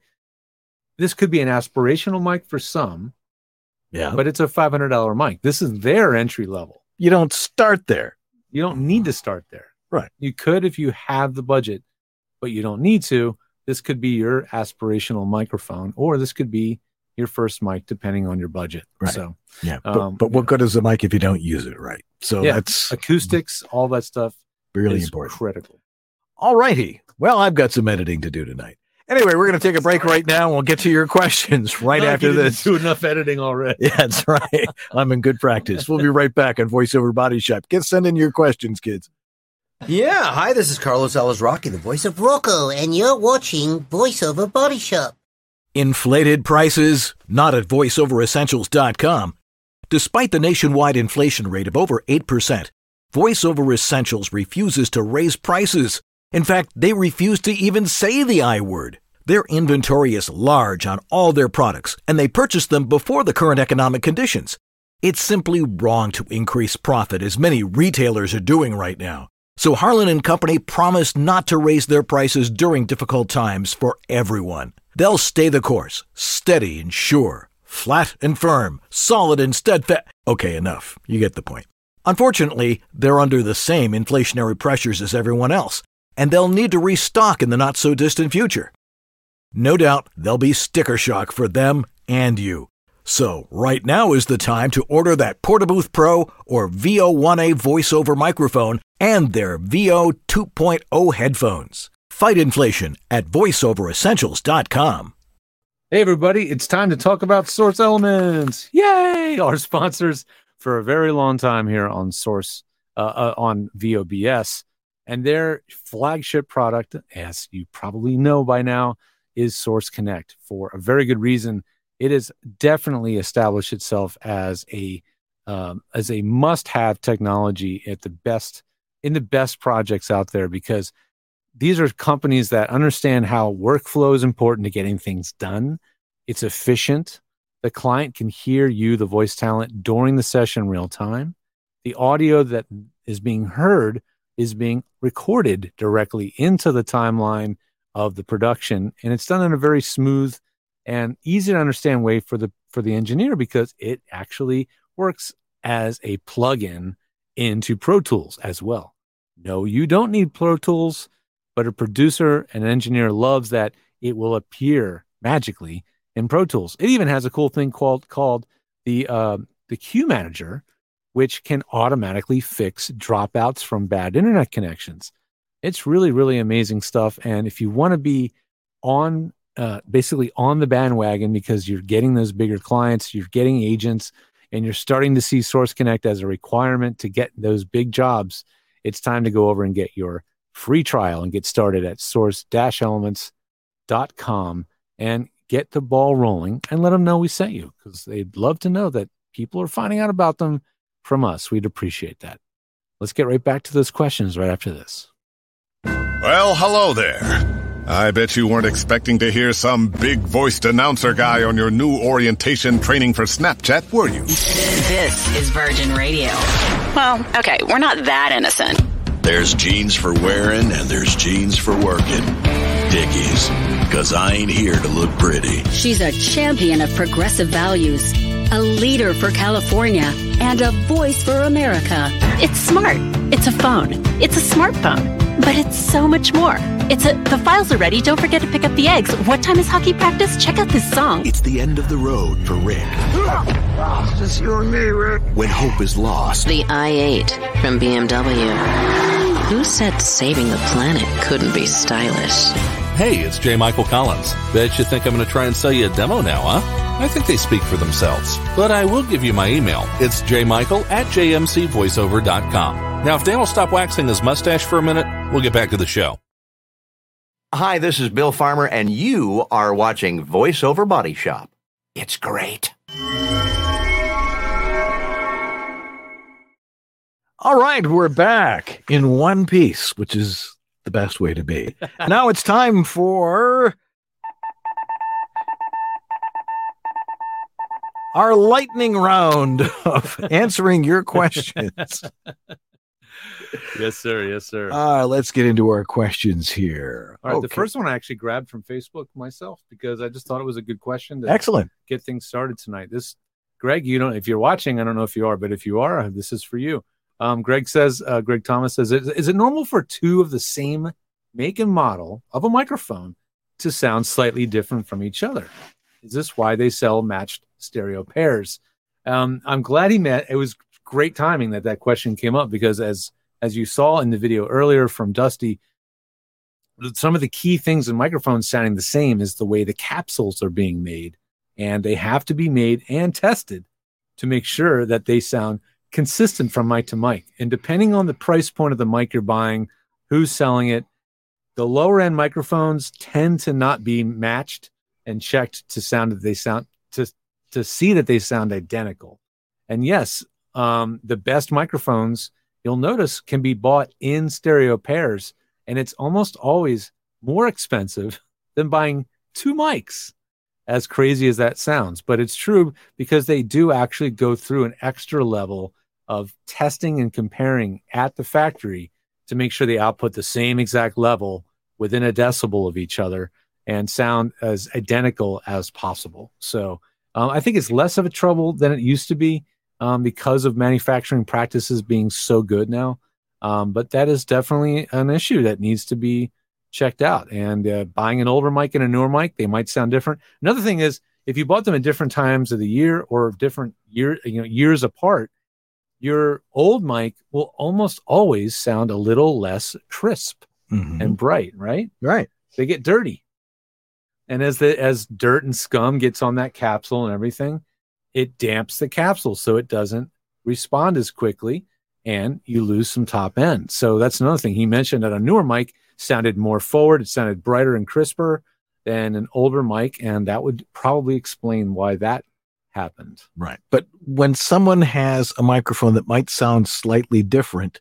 Speaker 2: This could be an aspirational mic for some,
Speaker 1: Yeah.
Speaker 2: but it's a five hundred dollars mic. This is their entry level.
Speaker 1: You don't start there.
Speaker 2: You don't need to start there.
Speaker 1: Right.
Speaker 2: You could if you have the budget, but you don't need to. This could be your aspirational microphone, or this could be your first mic, depending on your budget.
Speaker 1: Right.
Speaker 2: So
Speaker 1: Yeah. But,
Speaker 2: Um,
Speaker 1: but what good is a mic if you don't use it right? So
Speaker 2: Yeah.
Speaker 1: that's
Speaker 2: acoustics, all that stuff
Speaker 1: really
Speaker 2: is
Speaker 1: important.
Speaker 2: critical.
Speaker 1: All righty. Well, I've got some editing to do tonight. Anyway, we're going to take a break right now. And we'll get to your questions right
Speaker 2: Not like
Speaker 1: after
Speaker 2: you didn't
Speaker 1: this.
Speaker 2: do enough editing already.
Speaker 1: Yeah, that's right. I'm in good practice. We'll be right back on VoiceOver Body Shop. Get send in your questions, kids.
Speaker 7: Yeah, hi, this is Carlos Alazraki, the voice of
Speaker 8: Rocco, and you're watching VoiceOver Body Shop.
Speaker 1: Inflated prices? Not at voice over essentials dot com. Despite the nationwide inflation rate of over eight percent, VoiceOver Essentials refuses to raise prices. In fact, they refuse to even say the I word. Their inventory is large on all their products, and they purchased them before the current economic conditions. It's simply wrong to increase profit as many retailers are doing right now. So Harlan and Company promised not to raise their prices during difficult times for everyone. They'll stay the course, steady and sure, flat and firm, solid and steadfast. Okay, enough. You get the point. Unfortunately, they're under the same inflationary pressures as everyone else, and they'll need to restock in the not-so-distant future. No doubt there'll be sticker shock for them and you. So right now is the time to order that Portabooth Pro or V O one A voiceover microphone and their V O two point oh headphones. Fight inflation at voice over essentials dot com.
Speaker 2: Hey, everybody, it's time to talk about Source Elements. Yay! Our sponsors for a very long time here on Source, uh, uh, on V O B S. And their flagship product, as you probably know by now, is Source Connect for a very good reason. It has definitely established itself as a um, as a must-have technology at the best in the best projects out there, because these are companies that understand how workflow is important to getting things done. It's efficient. The client can hear you, the voice talent, during the session real time. The audio that is being heard is being recorded directly into the timeline of the production, and it's done in a very smooth and easy to understand way for the for the engineer, because it actually works as a plug-in into Pro Tools as well. No, you don't need Pro Tools, but a producer and an engineer loves that it will appear magically in Pro Tools. It even has a cool thing called called the uh, the Cue Manager, which can automatically fix dropouts from bad internet connections. It's really, really amazing stuff. And if you want to be on, uh, basically on the bandwagon, because you're getting those bigger clients, you're getting agents, and you're starting to see Source Connect as a requirement to get those big jobs, it's time to go over and get your free trial and get started at source dash elements dot com and get the ball rolling and let them know we sent you, because they'd love to know that people are finding out about them from us. We'd appreciate that. Let's get right back to those questions right after this.
Speaker 9: Well, hello there. I bet you weren't expecting to hear some big-voiced announcer guy on your new orientation training for Snapchat, were you?
Speaker 10: This is Virgin Radio. Well, okay, we're not that innocent.
Speaker 11: There's jeans for wearing and there's jeans for working. Dickies, because I ain't here to look pretty.
Speaker 12: She's a champion of progressive values, a leader for California, and a voice for America.
Speaker 10: It's smart. It's a phone. It's a smartphone. But it's so much more. It's a, the files are ready. Don't forget to pick up the eggs. What time is hockey practice? Check out this song.
Speaker 11: It's the end of the road for Rick.
Speaker 13: It's just you and me, Rick.
Speaker 11: When hope is lost.
Speaker 14: The i eight from B M W. Who said saving the planet couldn't be stylish?
Speaker 15: Hey, it's J. Michael Collins. Bet you think I'm going to try and sell you a demo now, huh? I think they speak for themselves. But I will give you my email. It's jmichael at j m c voiceover dot com. Now, if Dan will stop waxing his mustache for a minute, we'll get back to the show.
Speaker 7: Hi, this is Bill Farmer, and you are watching VoiceOver Body Shop. It's great.
Speaker 1: All right, we're back in one piece, which is the best way to be. Now it's time for our lightning round of answering your questions.
Speaker 2: Yes, sir. Yes, sir.
Speaker 1: Uh, let's get into our questions here.
Speaker 2: All right.
Speaker 1: Okay.
Speaker 2: The first one I actually grabbed from Facebook myself because I just thought it was a good question to
Speaker 1: Excellent.
Speaker 2: get things started tonight. This, Greg, you don't, if you're watching, I don't know if you are, but if you are, this is for you. Um, Greg says, uh, Greg Thomas says, is, is it normal for two of the same make and model of a microphone to sound slightly different from each other? Is this why they sell matched stereo pairs? Um, I'm glad he met. It was great timing that that question came up because as As you saw in the video earlier from Dusty, some of the key things in microphones sounding the same is the way the capsules are being made. And they have to be made and tested to make sure that they sound consistent from mic to mic. And depending on the price point of the mic you're buying, who's selling it, the lower end microphones tend to not be matched and checked to sound that they sound to, to see that they sound identical. And yes, um, the best microphones you'll notice can be bought in stereo pairs, and it's almost always more expensive than buying two mics, as crazy as that sounds. But it's true because they do actually go through an extra level of testing and comparing at the factory to make sure they output the same exact level within a decibel of each other and sound as identical as possible. So um, I think it's less of a trouble than it used to be. Um, because of manufacturing practices being so good now. Um, but that is definitely an issue that needs to be checked out. And uh, buying an older mic and a newer mic, they might sound different. Another thing is, if you bought them at different times of the year or different year, you know, years apart, your old mic will almost always sound a little less crisp mm-hmm. and bright, right?
Speaker 1: Right.
Speaker 2: They get dirty. And as the as dirt and scum gets on that capsule and everything, it damps the capsule so it doesn't respond as quickly and you lose some top end. So that's another thing. He mentioned that a newer mic sounded more forward. It sounded brighter and crisper than an older mic. And that would probably explain why that happened.
Speaker 1: Right. But when someone has a microphone that might sound slightly different,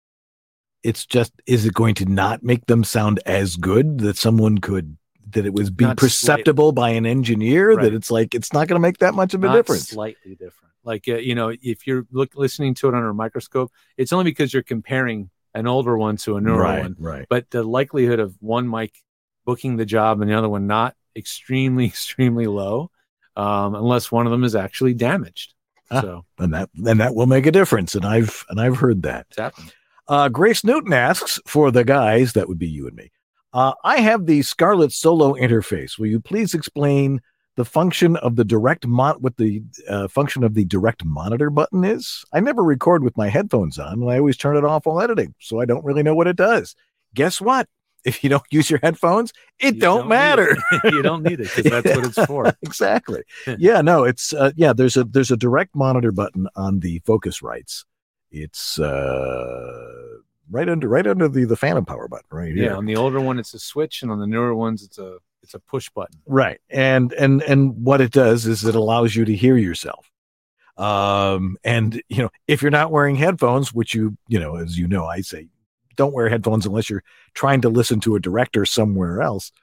Speaker 1: it's just, is it going to not make them sound as good that someone could that it was be not perceptible slightly by an engineer right. that it's like, it's not going to make that much of a
Speaker 2: not
Speaker 1: difference.
Speaker 2: Slightly different. Like, uh, you know, if you're look, listening to it under a microscope, it's only because you're comparing an older one to a newer
Speaker 1: right,
Speaker 2: one.
Speaker 1: Right.
Speaker 2: But the likelihood of one mic booking the job and the other one not extremely, extremely low, um, unless one of them is actually damaged. Ah, so,
Speaker 1: and that, and that will make a difference. And I've, and I've heard that.
Speaker 2: It's happened.
Speaker 1: Uh, Grace Newton asks, for the guys, that would be you and me. Uh, I have the Scarlett Solo interface. Will you please explain the function of the direct mon- what the uh, function of the direct monitor button is? I never record with my headphones on, and I always turn it off while editing, so I don't really know what it does. Guess what? If you don't use your headphones, it
Speaker 2: you
Speaker 1: don't,
Speaker 2: don't
Speaker 1: matter.
Speaker 2: You don't need it because that's yeah, what it's for.
Speaker 1: Exactly. yeah. No. It's uh, yeah. There's a there's a direct monitor button on the Focusrites. It's uh. Right under, right under the, the phantom power button, right here.
Speaker 2: Yeah, on the older one, it's a switch, and on the newer ones, it's a it's a push button.
Speaker 1: Right, and and and what it does is it allows you to hear yourself. Um, and you know, if you're not wearing headphones, which you you know, as you know, I say, don't wear headphones unless you're trying to listen to a director somewhere else.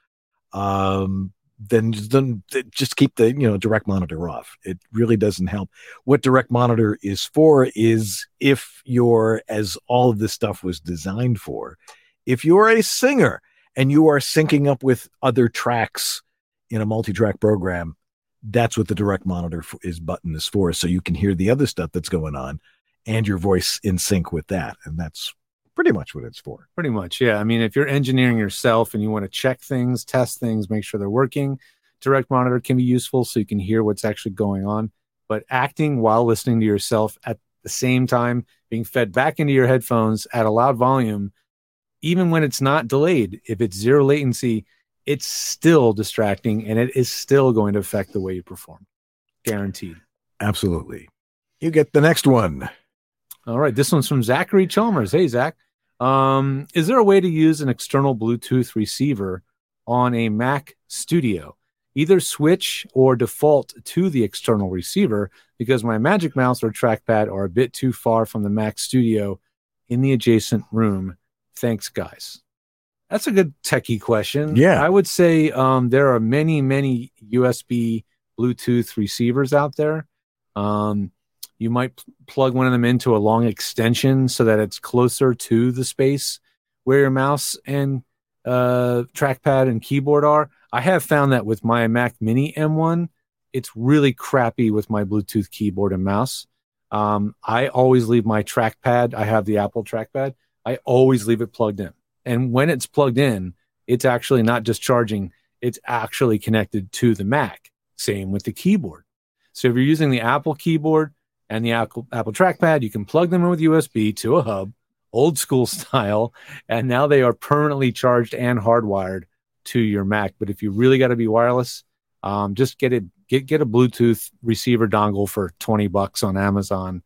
Speaker 1: Um, then then just keep the you know direct monitor off. It really doesn't help. What direct monitor is for is if you're, as all of this stuff was designed for, if you're a singer and you are syncing up with other tracks in a multi-track program, that's what the direct monitor is button is for. So you can hear the other stuff that's going on and your voice in sync with that. And that's pretty much what it's for.
Speaker 2: Pretty much, yeah. I mean, if you're engineering yourself and you want to check things, test things, make sure they're working, Direct Monitor can be useful so you can hear what's actually going on. But acting while listening to yourself at the same time, being fed back into your headphones at a loud volume, even when it's not delayed, if it's zero latency, it's still distracting and it is still going to affect the way you perform. Guaranteed.
Speaker 1: Absolutely. You get the next one.
Speaker 2: All right. This one's from Zachary Chalmers. Hey, Zach. Um, is there a way to use an external Bluetooth receiver on a Mac Studio? Either switch or default to the external receiver because my Magic Mouse or trackpad are a bit too far from the Mac Studio in the adjacent room. Thanks, guys. That's a good techie question.
Speaker 1: Yeah.
Speaker 2: I would say um, there are many, many U S B Bluetooth receivers out there. Um, you might p- plug one of them into a long extension so that it's closer to the space where your mouse and uh, trackpad and keyboard are. I have found that with my Mac Mini M one, it's really crappy with my Bluetooth keyboard and mouse. Um, I always leave my trackpad. I have the Apple trackpad. I always leave it plugged in. And when it's plugged in, it's actually not just charging, it's actually connected to the Mac. Same with the keyboard. So if you're using the Apple keyboard and the Apple, Apple trackpad, you can plug them in with U S B to a hub, old school style, and now they are permanently charged and hardwired to your Mac. But if you really got to be wireless, um, just get it, get get a Bluetooth receiver dongle for twenty bucks on Amazon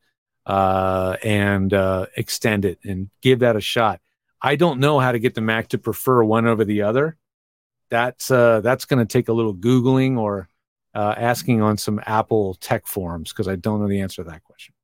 Speaker 2: uh, and uh, extend it and give that a shot. I don't know how to get the Mac to prefer one over the other. That's uh, that's going to take a little Googling or uh, asking on some Apple tech forums because I don't know the answer to that question.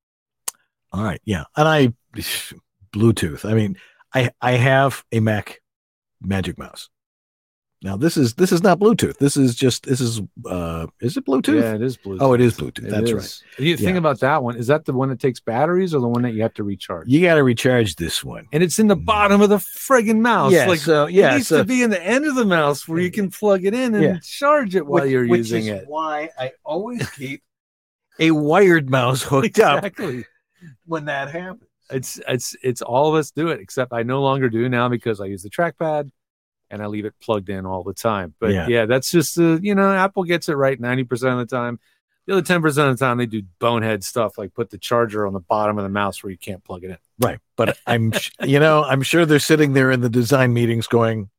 Speaker 1: All right. Yeah. And I, Bluetooth. I mean, I, I have a Mac Magic Mouse. Now this is, this is not Bluetooth. This is just, this is, uh, is it Bluetooth?
Speaker 2: Yeah, it is Bluetooth.
Speaker 1: Oh, it is Bluetooth.
Speaker 2: It
Speaker 1: That's
Speaker 2: is.
Speaker 1: right.
Speaker 2: You think
Speaker 1: Yeah.
Speaker 2: about that one. Is that the one that takes batteries or the one that you have to recharge?
Speaker 1: You got to recharge this one.
Speaker 2: And it's in the bottom of the friggin' mouse.
Speaker 1: Yeah,
Speaker 2: like,
Speaker 1: so- yeah,
Speaker 2: it needs
Speaker 1: so-
Speaker 2: to be in the end of the mouse where you can plug it in and
Speaker 1: Yeah.
Speaker 2: charge it while
Speaker 1: Which-
Speaker 2: you're
Speaker 1: which
Speaker 2: using
Speaker 1: is
Speaker 2: it.
Speaker 1: why I always keep a wired mouse hooked up
Speaker 2: Exactly.
Speaker 1: when that happens.
Speaker 2: It's it's it's all of us do it, except I no longer do now because I use the trackpad and I leave it plugged in all the time. But
Speaker 1: Yeah.
Speaker 2: yeah, that's just uh, you know, Apple gets it right ninety percent of the time. The other ten percent of the time they do bonehead stuff like put the charger on the bottom of the mouse where you can't plug it in.
Speaker 1: Right. But I'm, sh- you know, I'm sure they're sitting there in the design meetings going,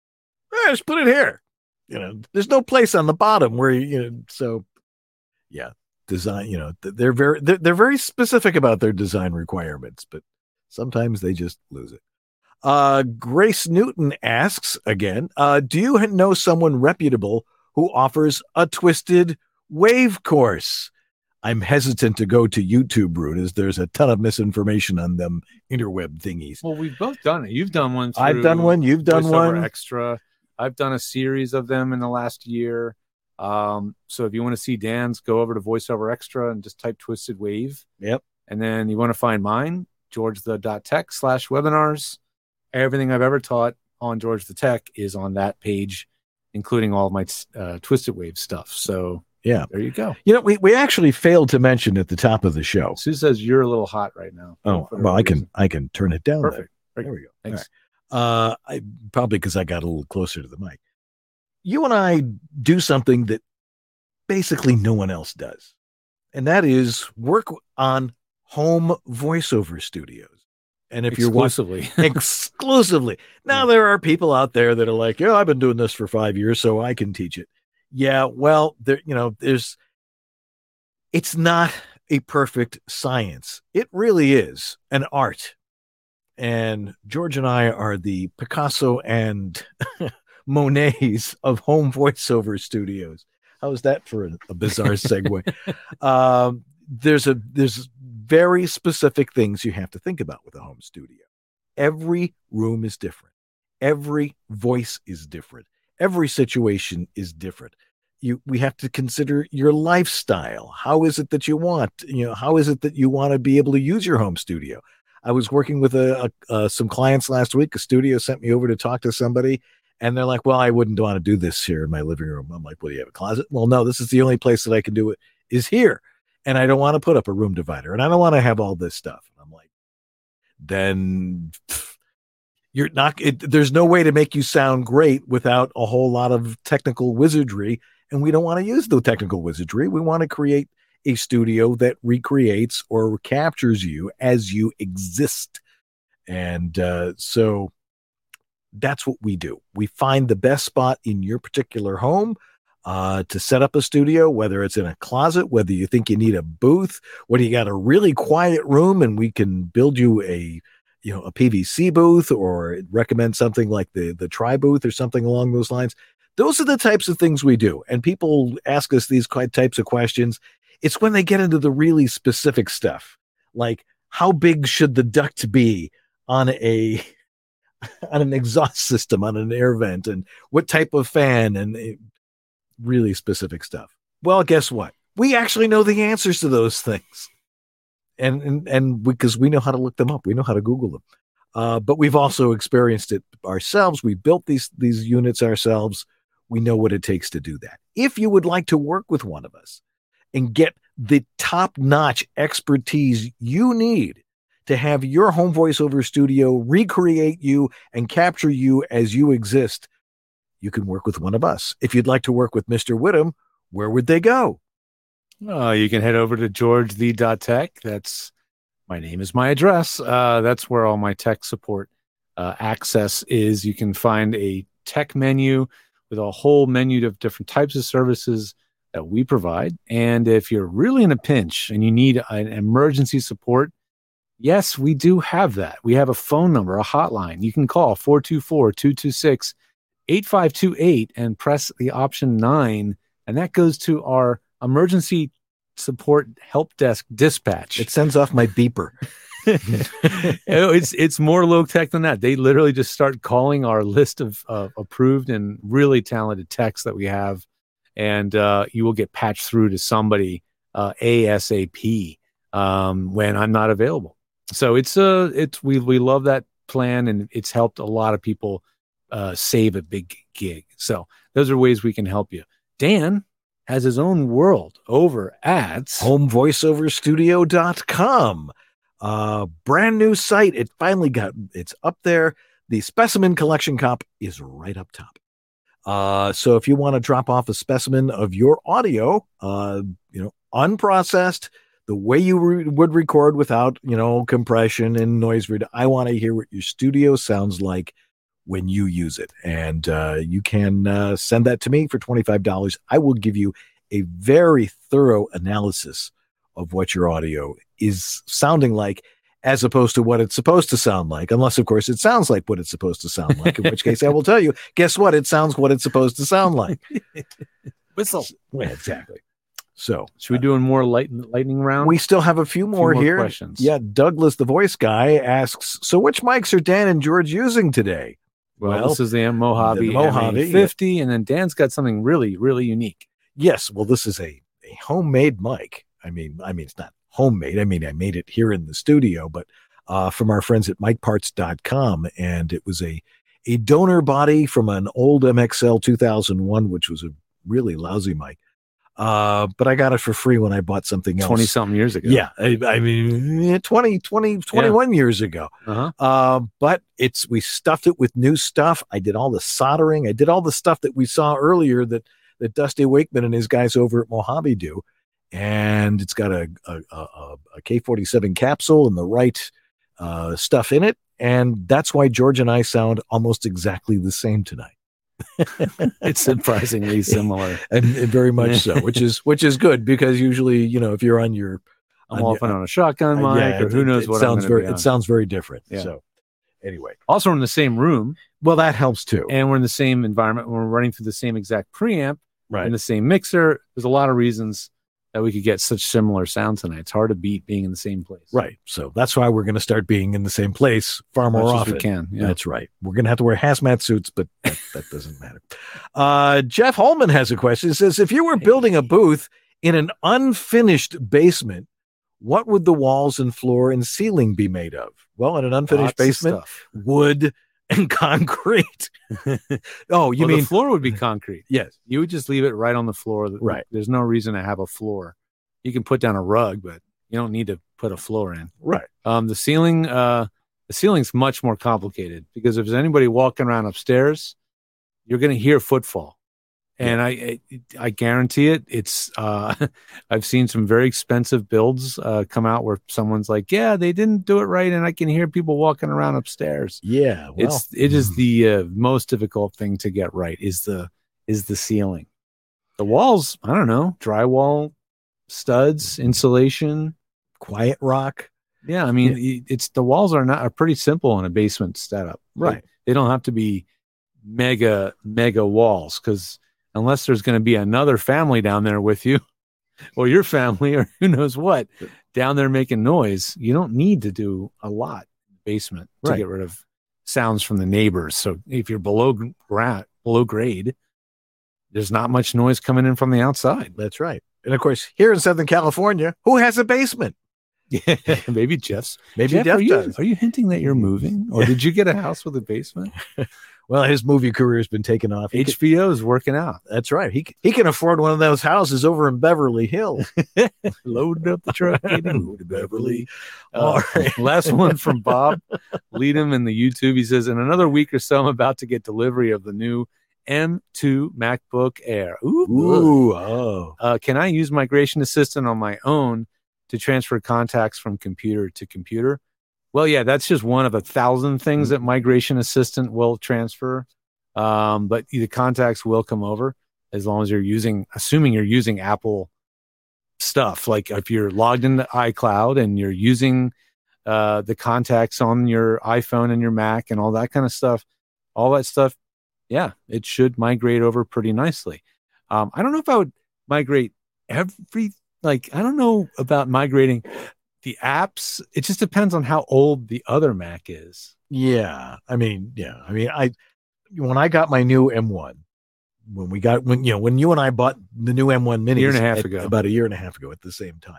Speaker 1: eh, just put it here. You know, there's no place on the bottom where you, you know, so yeah, design, you know, th- they're very, they're, they're very specific about their design requirements, but sometimes they just lose it. Uh, Grace Newton asks again, uh, do you know someone reputable who offers a twisted wave course? I'm hesitant to go to YouTube route as there's a ton of misinformation on them interweb thingies.
Speaker 2: Well, we've both done it. You've done one.
Speaker 1: I've
Speaker 2: through
Speaker 1: done one. You've done
Speaker 2: VoiceOver
Speaker 1: one.
Speaker 2: Extra. I've done a series of them in the last year. Um, so if you want to see Dan's, go over to VoiceOver Extra and just type Twisted Wave.
Speaker 1: Yep.
Speaker 2: And then you want to find mine, george the dot tech slash webinars. Everything I've ever taught on George the Tech is on that page, including all of my uh, Twisted Wave stuff. So
Speaker 1: Yeah.
Speaker 2: there you go.
Speaker 1: You know, we, we actually failed to mention at the top of the show.
Speaker 2: Sue says you're a little hot right now.
Speaker 1: Oh,
Speaker 2: For
Speaker 1: well, I
Speaker 2: whatever
Speaker 1: can
Speaker 2: reason.
Speaker 1: I can turn it down.
Speaker 2: Perfect.
Speaker 1: There, there we go.
Speaker 2: Thanks.
Speaker 1: All right. Uh, I probably because I got a little closer to the mic. You and I do something that basically no one else does, and that is work on home voiceover studios. And if you're
Speaker 2: Exclusively.
Speaker 1: watching exclusively, now there are people out there that are like, "Yeah, I've been doing this for five years, so I can teach it." Yeah, well, there, you know, there's. It's not a perfect science. It really is an art. And George and I are the Picasso and Monets of home voiceover studios. How's that for a, a bizarre segue? um, there's a there's very specific things you have to think about with a home studio. Every room is different. Every voice is different. Every situation is different. You we have to consider your lifestyle. How is it that you want? You know, how is it that you want to be able to use your home studio? I was working with a, a uh, some clients last week. A studio sent me over to talk to somebody, and they're like, "Well, I wouldn't want to do this here in my living room." I'm like, "Well, do you have a closet?" "Well, no. This is the only place that I can do it is here, and I don't want to put up a room divider, and I don't want to have all this stuff." And I'm like, "Then pff, You're not. It, there's no way to make you sound great without a whole lot of technical wizardry, and we don't want to use the technical wizardry. We want to create a studio that recreates or captures you as you exist, and uh, so that's what we do. We find the best spot in your particular home uh, to set up a studio, whether it's in a closet, whether you think you need a booth, whether you got a really quiet room, and we can build you a you know, a P V C booth, or recommend something like the, the Tri booth or something along those lines. Those are the types of things we do. And people ask us these types of questions. It's when they get into the really specific stuff, like how big should the duct be on a, on an exhaust system, on an air vent, and what type of fan, and it, really specific stuff. Well, guess what? We actually know the answers to those things. And, and, and because we know how to look them up, we know how to Google them. Uh, but we've also experienced it ourselves. We built these, these units ourselves. We know what it takes to do that. If you would like to work with one of us and get the top-notch expertise you need to have your home voiceover studio recreate you and capture you as you exist, you can work with one of us. If you'd like to work with Mister Whittam, where would they go?
Speaker 2: Uh, you can head over to george the dot tech. That's my name is my address. Uh, that's where all my tech support uh, access is. You can find a tech menu with a whole menu of different types of services that we provide. And if you're really in a pinch and you need an emergency support, yes, we do have that. We have a phone number, a hotline. You can call four two four, two two six, eight five two eight and press the option nine. And that goes to our emergency support help desk dispatch.
Speaker 1: It sends off my beeper.
Speaker 2: it's it's more low tech than that. They literally just start calling our list of uh, approved and really talented techs that we have, and uh, you will get patched through to somebody uh, ASAP um, when I'm not available. So it's uh it's we we love that plan, and it's helped a lot of people uh, save a big gig. So those are ways we can help you. Dan has his own world over at
Speaker 1: home voiceover studio dot com. Uh, brand new site. It finally got, it's up there. The specimen collection comp is right up top. Uh, so if you want to drop off a specimen of your audio, uh, you know, unprocessed, the way you re- would record without, you know, compression and noise read, I want to hear what your studio sounds like when you use it. And uh, you can uh, send that to me for twenty-five dollars. I will give you a very thorough analysis of what your audio is sounding like, as opposed to what it's supposed to sound like. Unless, of course, it sounds like what it's supposed to sound like, in which case I will tell you, guess what? It sounds what it's supposed to sound like.
Speaker 2: Whistle.
Speaker 1: Yeah, exactly. So,
Speaker 2: should we do a more light, lightning round?
Speaker 1: We still have a few more,
Speaker 2: few more
Speaker 1: here.
Speaker 2: Questions.
Speaker 1: Yeah, Douglas, the voice guy, asks, so which mics are Dan and George using today?
Speaker 2: Well, well this is the Mojave, the Mojave M A fifty, yeah. And then Dan's got something really, really unique.
Speaker 1: Yes, well, this is a, a homemade mic. I mean, I mean, it's not homemade. I mean, I made it here in the studio, but uh, from our friends at mic parts dot com, and it was a a donor body from an old M X L two thousand one, which was a really lousy mic. Uh, but I got it for free when I bought something else.
Speaker 2: twenty-something years ago.
Speaker 1: Yeah, I, I mean, twenty, twenty, twenty-one yeah. years ago.
Speaker 2: Uh-huh.
Speaker 1: Uh, but it's we stuffed it with new stuff. I did all the soldering. I did all the stuff that we saw earlier that, that Dusty Wakeman and his guys over at Mojave do. And it's got a, a, a, a K forty-seven capsule and the right uh, stuff in it. And that's why George and I sound almost exactly the same tonight.
Speaker 2: It's surprisingly similar,
Speaker 1: and, and very much so, which is which is good, because usually, you know, if you're on your,
Speaker 2: I'm on often your, on a shotgun mic, uh, yeah, or who knows
Speaker 1: it,
Speaker 2: what
Speaker 1: it sounds
Speaker 2: I'm
Speaker 1: very
Speaker 2: be on.
Speaker 1: It sounds very different.
Speaker 2: Yeah.
Speaker 1: So anyway,
Speaker 2: also we're in the same room.
Speaker 1: Well, that helps too,
Speaker 2: and we're in the same environment. We're running through the same exact preamp,
Speaker 1: right?
Speaker 2: In the same mixer. There's a lot of reasons that we could get such similar sound tonight. It's hard to beat being in the same place.
Speaker 1: Right. So that's why we're going to start being in the same place far more often.
Speaker 2: We can. Yeah.
Speaker 1: That's right. We're going to have to wear hazmat suits, but that, that doesn't matter. Uh, Jeff Holman has a question. He says, if you were building a booth in an unfinished basement, what would the walls and floor and ceiling be made of? Well, in an unfinished
Speaker 2: Lots
Speaker 1: basement, wood and concrete. Oh, you
Speaker 2: well,
Speaker 1: mean
Speaker 2: the floor would be concrete?
Speaker 1: Yes.
Speaker 2: You would just leave it right on the floor.
Speaker 1: Right.
Speaker 2: There's no reason to have a floor. You can put down a rug, but you don't need to put a floor in.
Speaker 1: Right.
Speaker 2: Um, the ceiling, uh, The ceiling's much more complicated because if there's anybody walking around upstairs, you're going to hear footfall. And I, I, I guarantee it. It's, uh, I've seen some very expensive builds uh, come out where someone's like, yeah, they didn't do it right. And I can hear people walking around upstairs.
Speaker 1: Yeah. Well,
Speaker 2: it's, it is the uh, most difficult thing to get right is the, is the ceiling. The walls, I don't know, drywall, studs, insulation,
Speaker 1: quiet rock.
Speaker 2: Yeah, I mean, yeah. it's the walls are not are pretty simple in a basement setup,
Speaker 1: right?
Speaker 2: They don't have to be mega mega walls because unless there's going to be another family down there with you, or your family, or who knows what down there making noise, you don't need to do a lot in the basement to
Speaker 1: right.
Speaker 2: get rid of sounds from the neighbors. So if you're below gra- below grade, there's not much noise coming in from the outside.
Speaker 1: That's right. And of course, here in Southern California, who has a basement?
Speaker 2: Yeah, maybe Jeff's.
Speaker 1: Maybe
Speaker 2: Jeff,
Speaker 1: Jeff
Speaker 2: are you,
Speaker 1: does.
Speaker 2: Are you hinting that you're moving, or did you get a house with a basement?
Speaker 1: Well, his movie career has been taken off. He
Speaker 2: H B O is working out.
Speaker 1: That's right. He he can afford one of those houses over in Beverly Hills.
Speaker 2: Load up the truck and go to Beverly. Uh, All right. Last one from Bob. Lead him in the YouTube. He says, in another week or so, I'm about to get delivery of the new M two MacBook Air. Ooh,
Speaker 1: Ooh oh.
Speaker 2: Uh, can I use Migration Assistant on my own to transfer contacts from computer to computer? Well, yeah, that's just one of a thousand things that Migration Assistant will transfer. Um, but the contacts will come over as long as you're using, assuming you're using Apple stuff. Like if you're logged into iCloud and you're using uh, the contacts on your iPhone and your Mac and all that kind of stuff, all that stuff, yeah, it should migrate over pretty nicely. Um, I don't know if I would migrate every, like, I don't know about migrating the apps. It just depends on how old the other Mac is.
Speaker 1: Yeah. I mean, yeah. I mean, I, when I got my new M one, when we got, when, you know, when you and I bought the new M one Mini
Speaker 2: a year and a half
Speaker 1: at,
Speaker 2: ago,
Speaker 1: about a year and a half ago at the same time.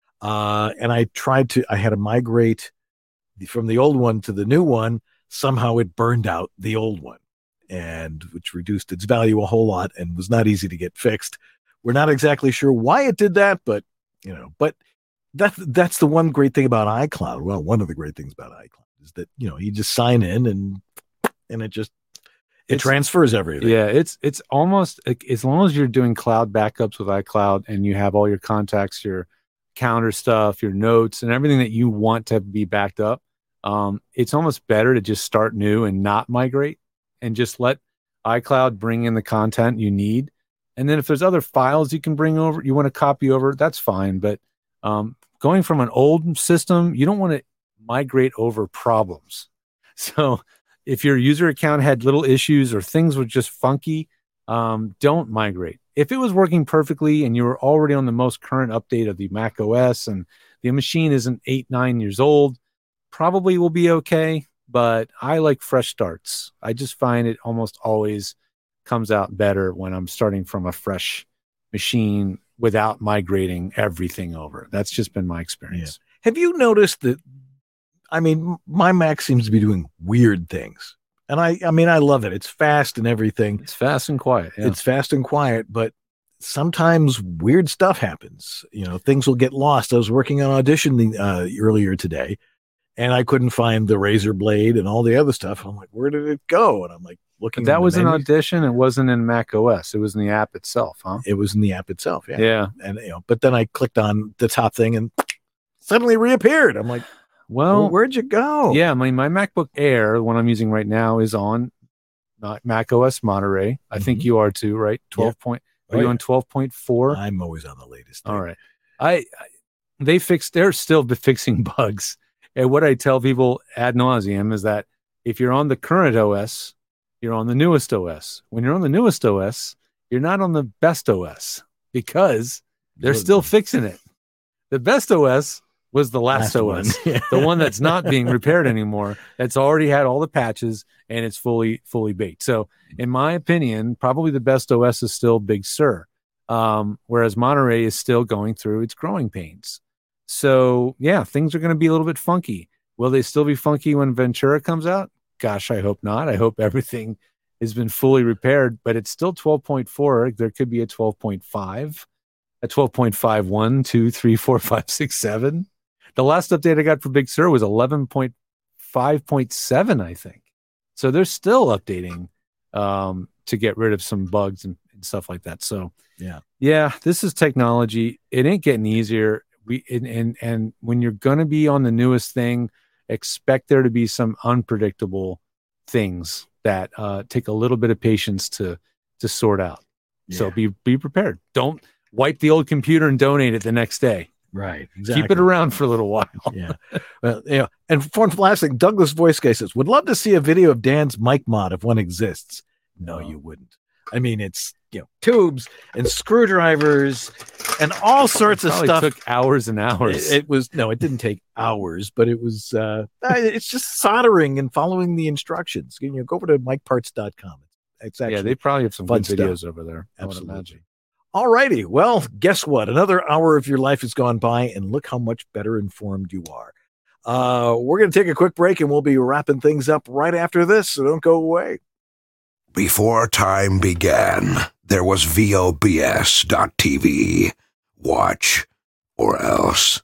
Speaker 1: Uh, and I tried to, I had to migrate from the old one to the new one. Somehow it burned out the old one, and which reduced its value a whole lot and was not easy to get fixed. We're not exactly sure why it did that, but you know, but that's, that's the one great thing about iCloud. Well, one of the great things about iCloud is that, you know, you just sign in and, and it just, it it's, transfers everything.
Speaker 2: Yeah. It's, it's almost like, as long as you're doing cloud backups with iCloud and you have all your contacts, your calendar stuff, your notes and everything that you want to be backed up. Um, it's almost better to just start new and not migrate and just let iCloud bring in the content you need. And then if there's other files you can bring over, you want to copy over, that's fine. But um, going from an old system, you don't want to migrate over problems. So if your user account had little issues or things were just funky, um, don't migrate. If it was working perfectly and you were already on the most current update of the Mac O S and the machine isn't eight, nine years old, probably will be okay. But I like fresh starts. I just find it almost always comes out better when I'm starting from a fresh machine without migrating everything over. That's just been my experience.
Speaker 1: Yeah. Have you noticed that, I mean, my Mac seems to be doing weird things. And I, I mean, I love it. It's fast and everything.
Speaker 2: It's fast and quiet. Yeah.
Speaker 1: It's fast and quiet, but sometimes weird stuff happens. You know, things will get lost. I was working on Audition uh, earlier today, and I couldn't find the razor blade and all the other stuff. I'm like, where did it go? And I'm like, looking.
Speaker 2: But that was an Audition. It wasn't in Mac O S. It was in the app itself, huh?
Speaker 1: It was in the app itself. Yeah.
Speaker 2: Yeah.
Speaker 1: And you know, but then I clicked on the top thing and suddenly reappeared. I'm like,
Speaker 2: well,
Speaker 1: well where'd you go?
Speaker 2: Yeah. My, my MacBook Air, the one I'm using right now, is on not Mac O S Monterey. I mm-hmm. think you are too, right? twelve yeah. point. Are oh, you yeah. on twelve point four?
Speaker 1: I'm always on the latest thing.
Speaker 2: All right. I, I they fixed. They're still fixing bugs. And what I tell people ad nauseum is that if you're on the current O S, you're on the newest O S. When you're on the newest O S, you're not on the best O S because they're Good. still fixing it. The best O S was the last, last O S, one. The one that's not being repaired anymore. That's already had all the patches and it's fully, fully baked. So in my opinion, probably the best O S is still Big Sur. Um, whereas Monterey is still going through its growing pains. So yeah, things are going to be a little bit funky. Will they still be funky when Ventura comes out? Gosh, I hope not. I hope everything has been fully repaired, but it's still twelve point four. There could be a twelve point five, a twelve point five, one, two, three, four, five, six, seven. The last update I got for Big Sur was eleven point five point seven, I think. So they're still updating um, to get rid of some bugs and, and stuff like that. So
Speaker 1: yeah,
Speaker 2: yeah, this is technology. It ain't getting easier. We and and, and when you're going to be on the newest thing, expect there to be some unpredictable things that uh, take a little bit of patience to to sort out. Yeah. So be be prepared. Don't wipe the old computer and donate it the next day.
Speaker 1: Right. Exactly.
Speaker 2: Keep it around for a little while.
Speaker 1: Yeah. Well, you know, and for last thing, Douglas Voice Guy says, would love to see a video of Dan's mic mod if one exists. No, you wouldn't. I mean, it's, you know, tubes and screwdrivers and all sorts of stuff.
Speaker 2: It took hours and hours.
Speaker 1: It, it was, no, it didn't take hours, but it was, uh, it's just soldering and following the instructions. You know, go over to mike parts dot com. It's actually
Speaker 2: yeah, they probably have some good
Speaker 1: stuff.
Speaker 2: videos over there.
Speaker 1: Absolutely.
Speaker 2: I would imagine.
Speaker 1: All righty. Well, guess what? Another hour of your life has gone by, and look how much better informed you are. Uh, we're going to take a quick break, and we'll be wrapping things up right after this, so don't go away.
Speaker 3: Before time began, there was V O B S dot T V. Watch or else.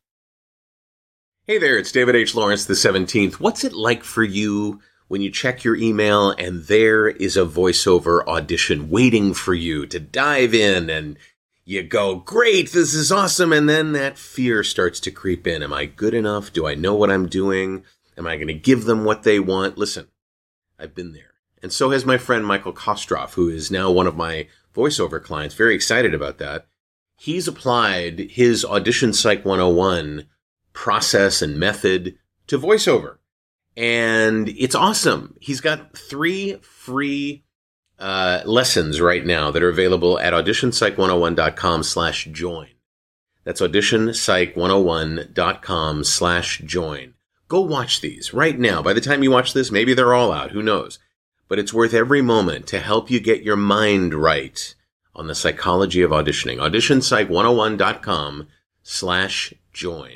Speaker 16: Hey there, it's David H. Lawrence the seventeenth. What's it like for you when you check your email and there is a voiceover audition waiting for you to dive in and you go, great, this is awesome. And then that fear starts to creep in. Am I good enough? Do I know what I'm doing? Am I going to give them what they want? Listen, I've been there. And so has my friend Michael Kostroff, who is now one of my voiceover clients. Very excited about that. He's applied his Audition Psych one oh one process and method to voiceover. And it's awesome. He's got three free uh, lessons right now that are available at audition psych one oh one dot com slash join. That's audition psych one oh one dot com slash join. Go watch these right now. By the time you watch this, maybe they're all out. Who knows? But it's worth every moment to help you get your mind right on the psychology of auditioning. audition psych one oh one dot com slash join.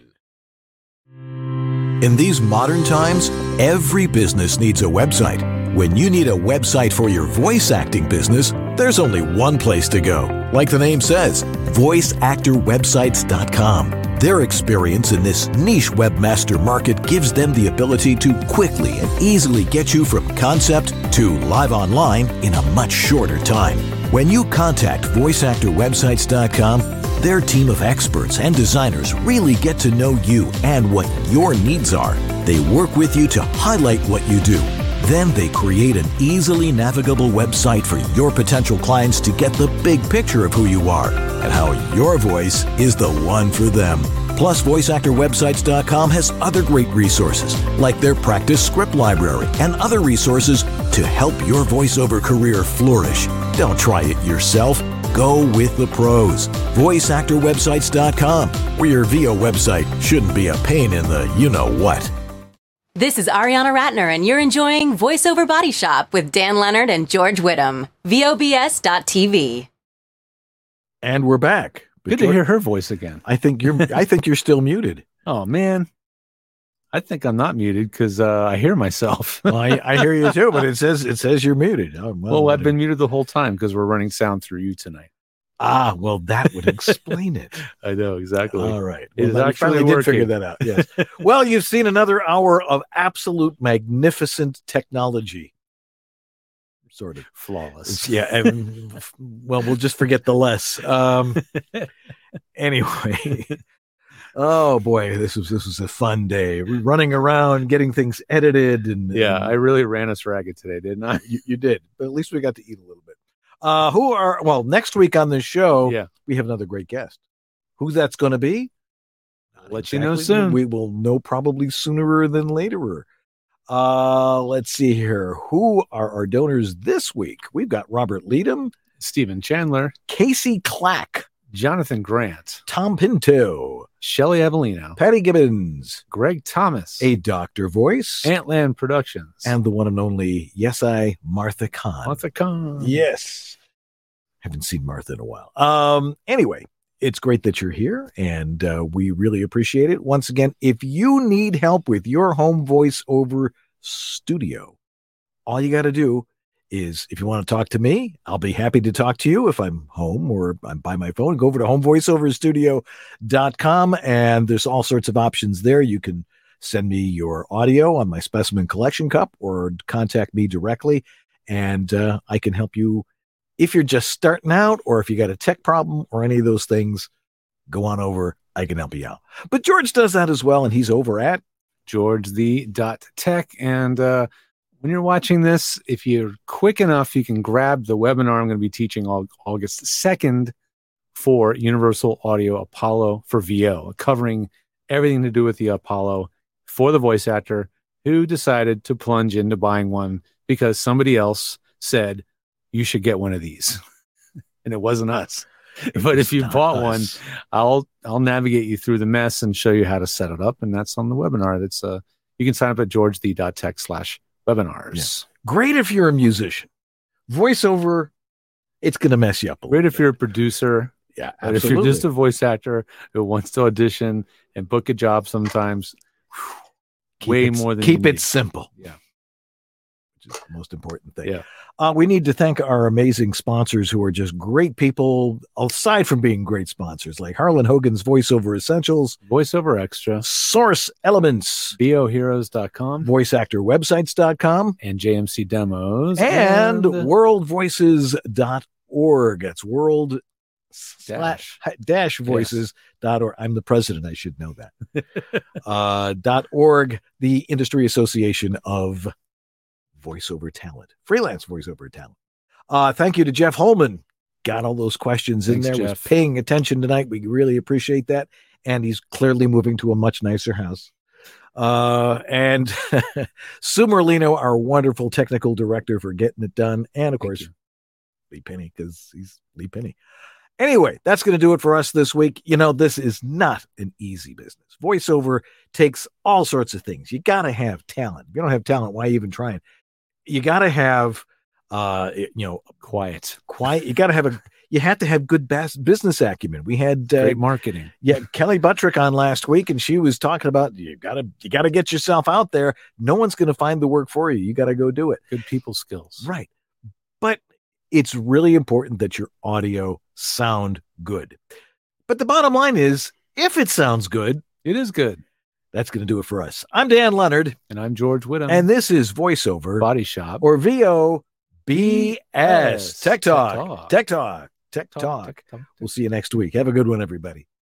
Speaker 4: In these modern times, every business needs a website. When you need a website for your voice acting business, there's only one place to go. Like the name says, voice actor websites dot com. Their experience in this niche webmaster market gives them the ability to quickly and easily get you from concept to live online in a much shorter time. When you contact voice actor websites dot com, their team of experts and designers really get to know you and what your needs are. They work with you to highlight what you do. Then they create an easily navigable website for your potential clients to get the big picture of who you are and how your voice is the one for them. Plus, voice actor websites dot com has other great resources, like their practice script library and other resources to help your voiceover career flourish. Don't try it yourself. Go with the pros. voice actor websites dot com, where your V O website shouldn't be a pain in the you-know-what.
Speaker 17: This is Ariana Ratner, and you're enjoying VoiceOver Body Shop with Dan Leonard and George Whittam. V O B S dot T V.
Speaker 1: And we're back. But
Speaker 2: Good
Speaker 1: George,
Speaker 2: to hear her voice again.
Speaker 1: I think you're. I think you're still muted.
Speaker 2: Oh man, I think I'm not muted because uh, I hear myself.
Speaker 1: Well, I, I hear you too, but it says it says you're muted. Oh, well,
Speaker 2: well I've been muted the whole time because we're running sound through you tonight.
Speaker 1: Ah, well, that would explain it.
Speaker 2: I know exactly.
Speaker 1: All right,
Speaker 2: well,
Speaker 1: well,
Speaker 2: it
Speaker 1: actually did figure that out. Yes. Well, you've seen another hour of absolute magnificent technology. Sort of
Speaker 2: flawless.
Speaker 1: Yeah. And, well, we'll just forget the less. Um, anyway. Oh boy, this was this was a fun day. We're running around, getting things edited, and
Speaker 2: yeah,
Speaker 1: and
Speaker 2: I really ran us ragged today, didn't I?
Speaker 1: You, you did, but at least we got to eat a little bit. Uh, who are well next week on this show?
Speaker 2: Yeah,
Speaker 1: we have another great guest. Who that's going to be?
Speaker 2: I'll let exactly. you know soon.
Speaker 1: We will know probably sooner than later. Uh, let's see here. Who are our donors this week? We've got Robert Leadham,
Speaker 2: Stephen Chandler,
Speaker 1: Casey Clack,
Speaker 2: Jonathan Grant,
Speaker 1: Tom Pinto,
Speaker 2: Shelley Avellino,
Speaker 1: Patty Gibbons,
Speaker 2: Greg Thomas,
Speaker 1: A Doctor Voice,
Speaker 2: Antland Productions,
Speaker 1: and the one and only Yes I, Martha Kahn.
Speaker 2: Martha Kahn.
Speaker 1: Yes. Haven't seen Martha in a while. Um, anyway, it's great that you're here, and uh, we really appreciate it. Once again, if you need help with your home voiceover studio, all you got to do is, if you want to talk to me, I'll be happy to talk to you if I'm home or I'm by my phone. Go over to home voiceover studio dot com, and there's all sorts of options there. You can send me your audio on my specimen collection cup or contact me directly, and uh, I can help you. If you're just starting out or if you got a tech problem or any of those things, go on over. I can help you out. But George does that as well, and he's over at
Speaker 2: George the dot tech. And uh, when you're watching this, if you're quick enough, you can grab the webinar I'm going to be teaching on August second for Universal Audio Apollo for V O, covering everything to do with the Apollo for the voice actor who decided to plunge into buying one because somebody else said, you should get one of these. And it wasn't us. But if you bought one, I'll I'll navigate you through the mess and show you how to set it up. And that's on the webinar. That's uh you can sign up at george the dot tech slash webinars.
Speaker 1: Yeah. Great if you're a musician. Voiceover, it's going to mess you up a
Speaker 2: Great
Speaker 1: little
Speaker 2: if you're a producer.
Speaker 1: Yeah,
Speaker 2: But
Speaker 1: absolutely.
Speaker 2: if you're just a voice actor who wants to audition and book a job sometimes,
Speaker 1: Keep
Speaker 2: way
Speaker 1: it-
Speaker 2: more than
Speaker 1: keep
Speaker 2: you
Speaker 1: it
Speaker 2: need.
Speaker 1: simple.
Speaker 2: Yeah.
Speaker 1: Which is the most important thing.
Speaker 2: Yeah.
Speaker 1: Uh, we need to thank our amazing sponsors who are just great people, aside from being great sponsors, like Harlan Hogan's Voiceover Essentials,
Speaker 2: Voiceover Extra,
Speaker 1: Source Elements,
Speaker 2: B O heroes dot com,
Speaker 1: voice actor websites dot com,
Speaker 2: and J M C Demos,
Speaker 1: and world voices dot org. That's world slash dash voices dot org. I'm the president. I should know that. uh, dot org, the industry association of voiceover talent, freelance voiceover talent. Uh, thank you to Jeff Holman. Got all those questions
Speaker 2: Thanks,
Speaker 1: in there.
Speaker 2: Jeff.
Speaker 1: Was paying attention tonight. We really appreciate that. And he's clearly moving to a much nicer house. Uh, and Sue Merlino, our wonderful technical director, for getting it done. And of course, Lee Penny, because he's Lee Penny. Anyway, that's going to do it for us this week. You know, this is not an easy business. Voiceover takes all sorts of things. You got to have talent. If you don't have talent, why even trying? You got to have, uh, you know,
Speaker 2: quiet,
Speaker 1: quiet. You got to have a, you have to have good bas- business acumen. We had uh,
Speaker 2: great marketing.
Speaker 1: Yeah, Kelly Buttrick on last week, and she was talking about you got to, you got to get yourself out there. No one's going to find the work for you. You got to go do it.
Speaker 2: Good people skills,
Speaker 1: right? But it's really important that your audio sound good. But the bottom line is, if it sounds good,
Speaker 2: it is good.
Speaker 1: That's going to do it for us. I'm Dan Leonard.
Speaker 2: And I'm George Whittam.
Speaker 1: And this is Voiceover
Speaker 2: Body Shop,
Speaker 1: or V O B S. Tech Talk.
Speaker 2: Talk.
Speaker 1: Tech Talk. Tech
Speaker 2: Talk,
Speaker 1: Talk.
Speaker 2: Tech Talk.
Speaker 1: We'll see you next week. Have a good one, everybody.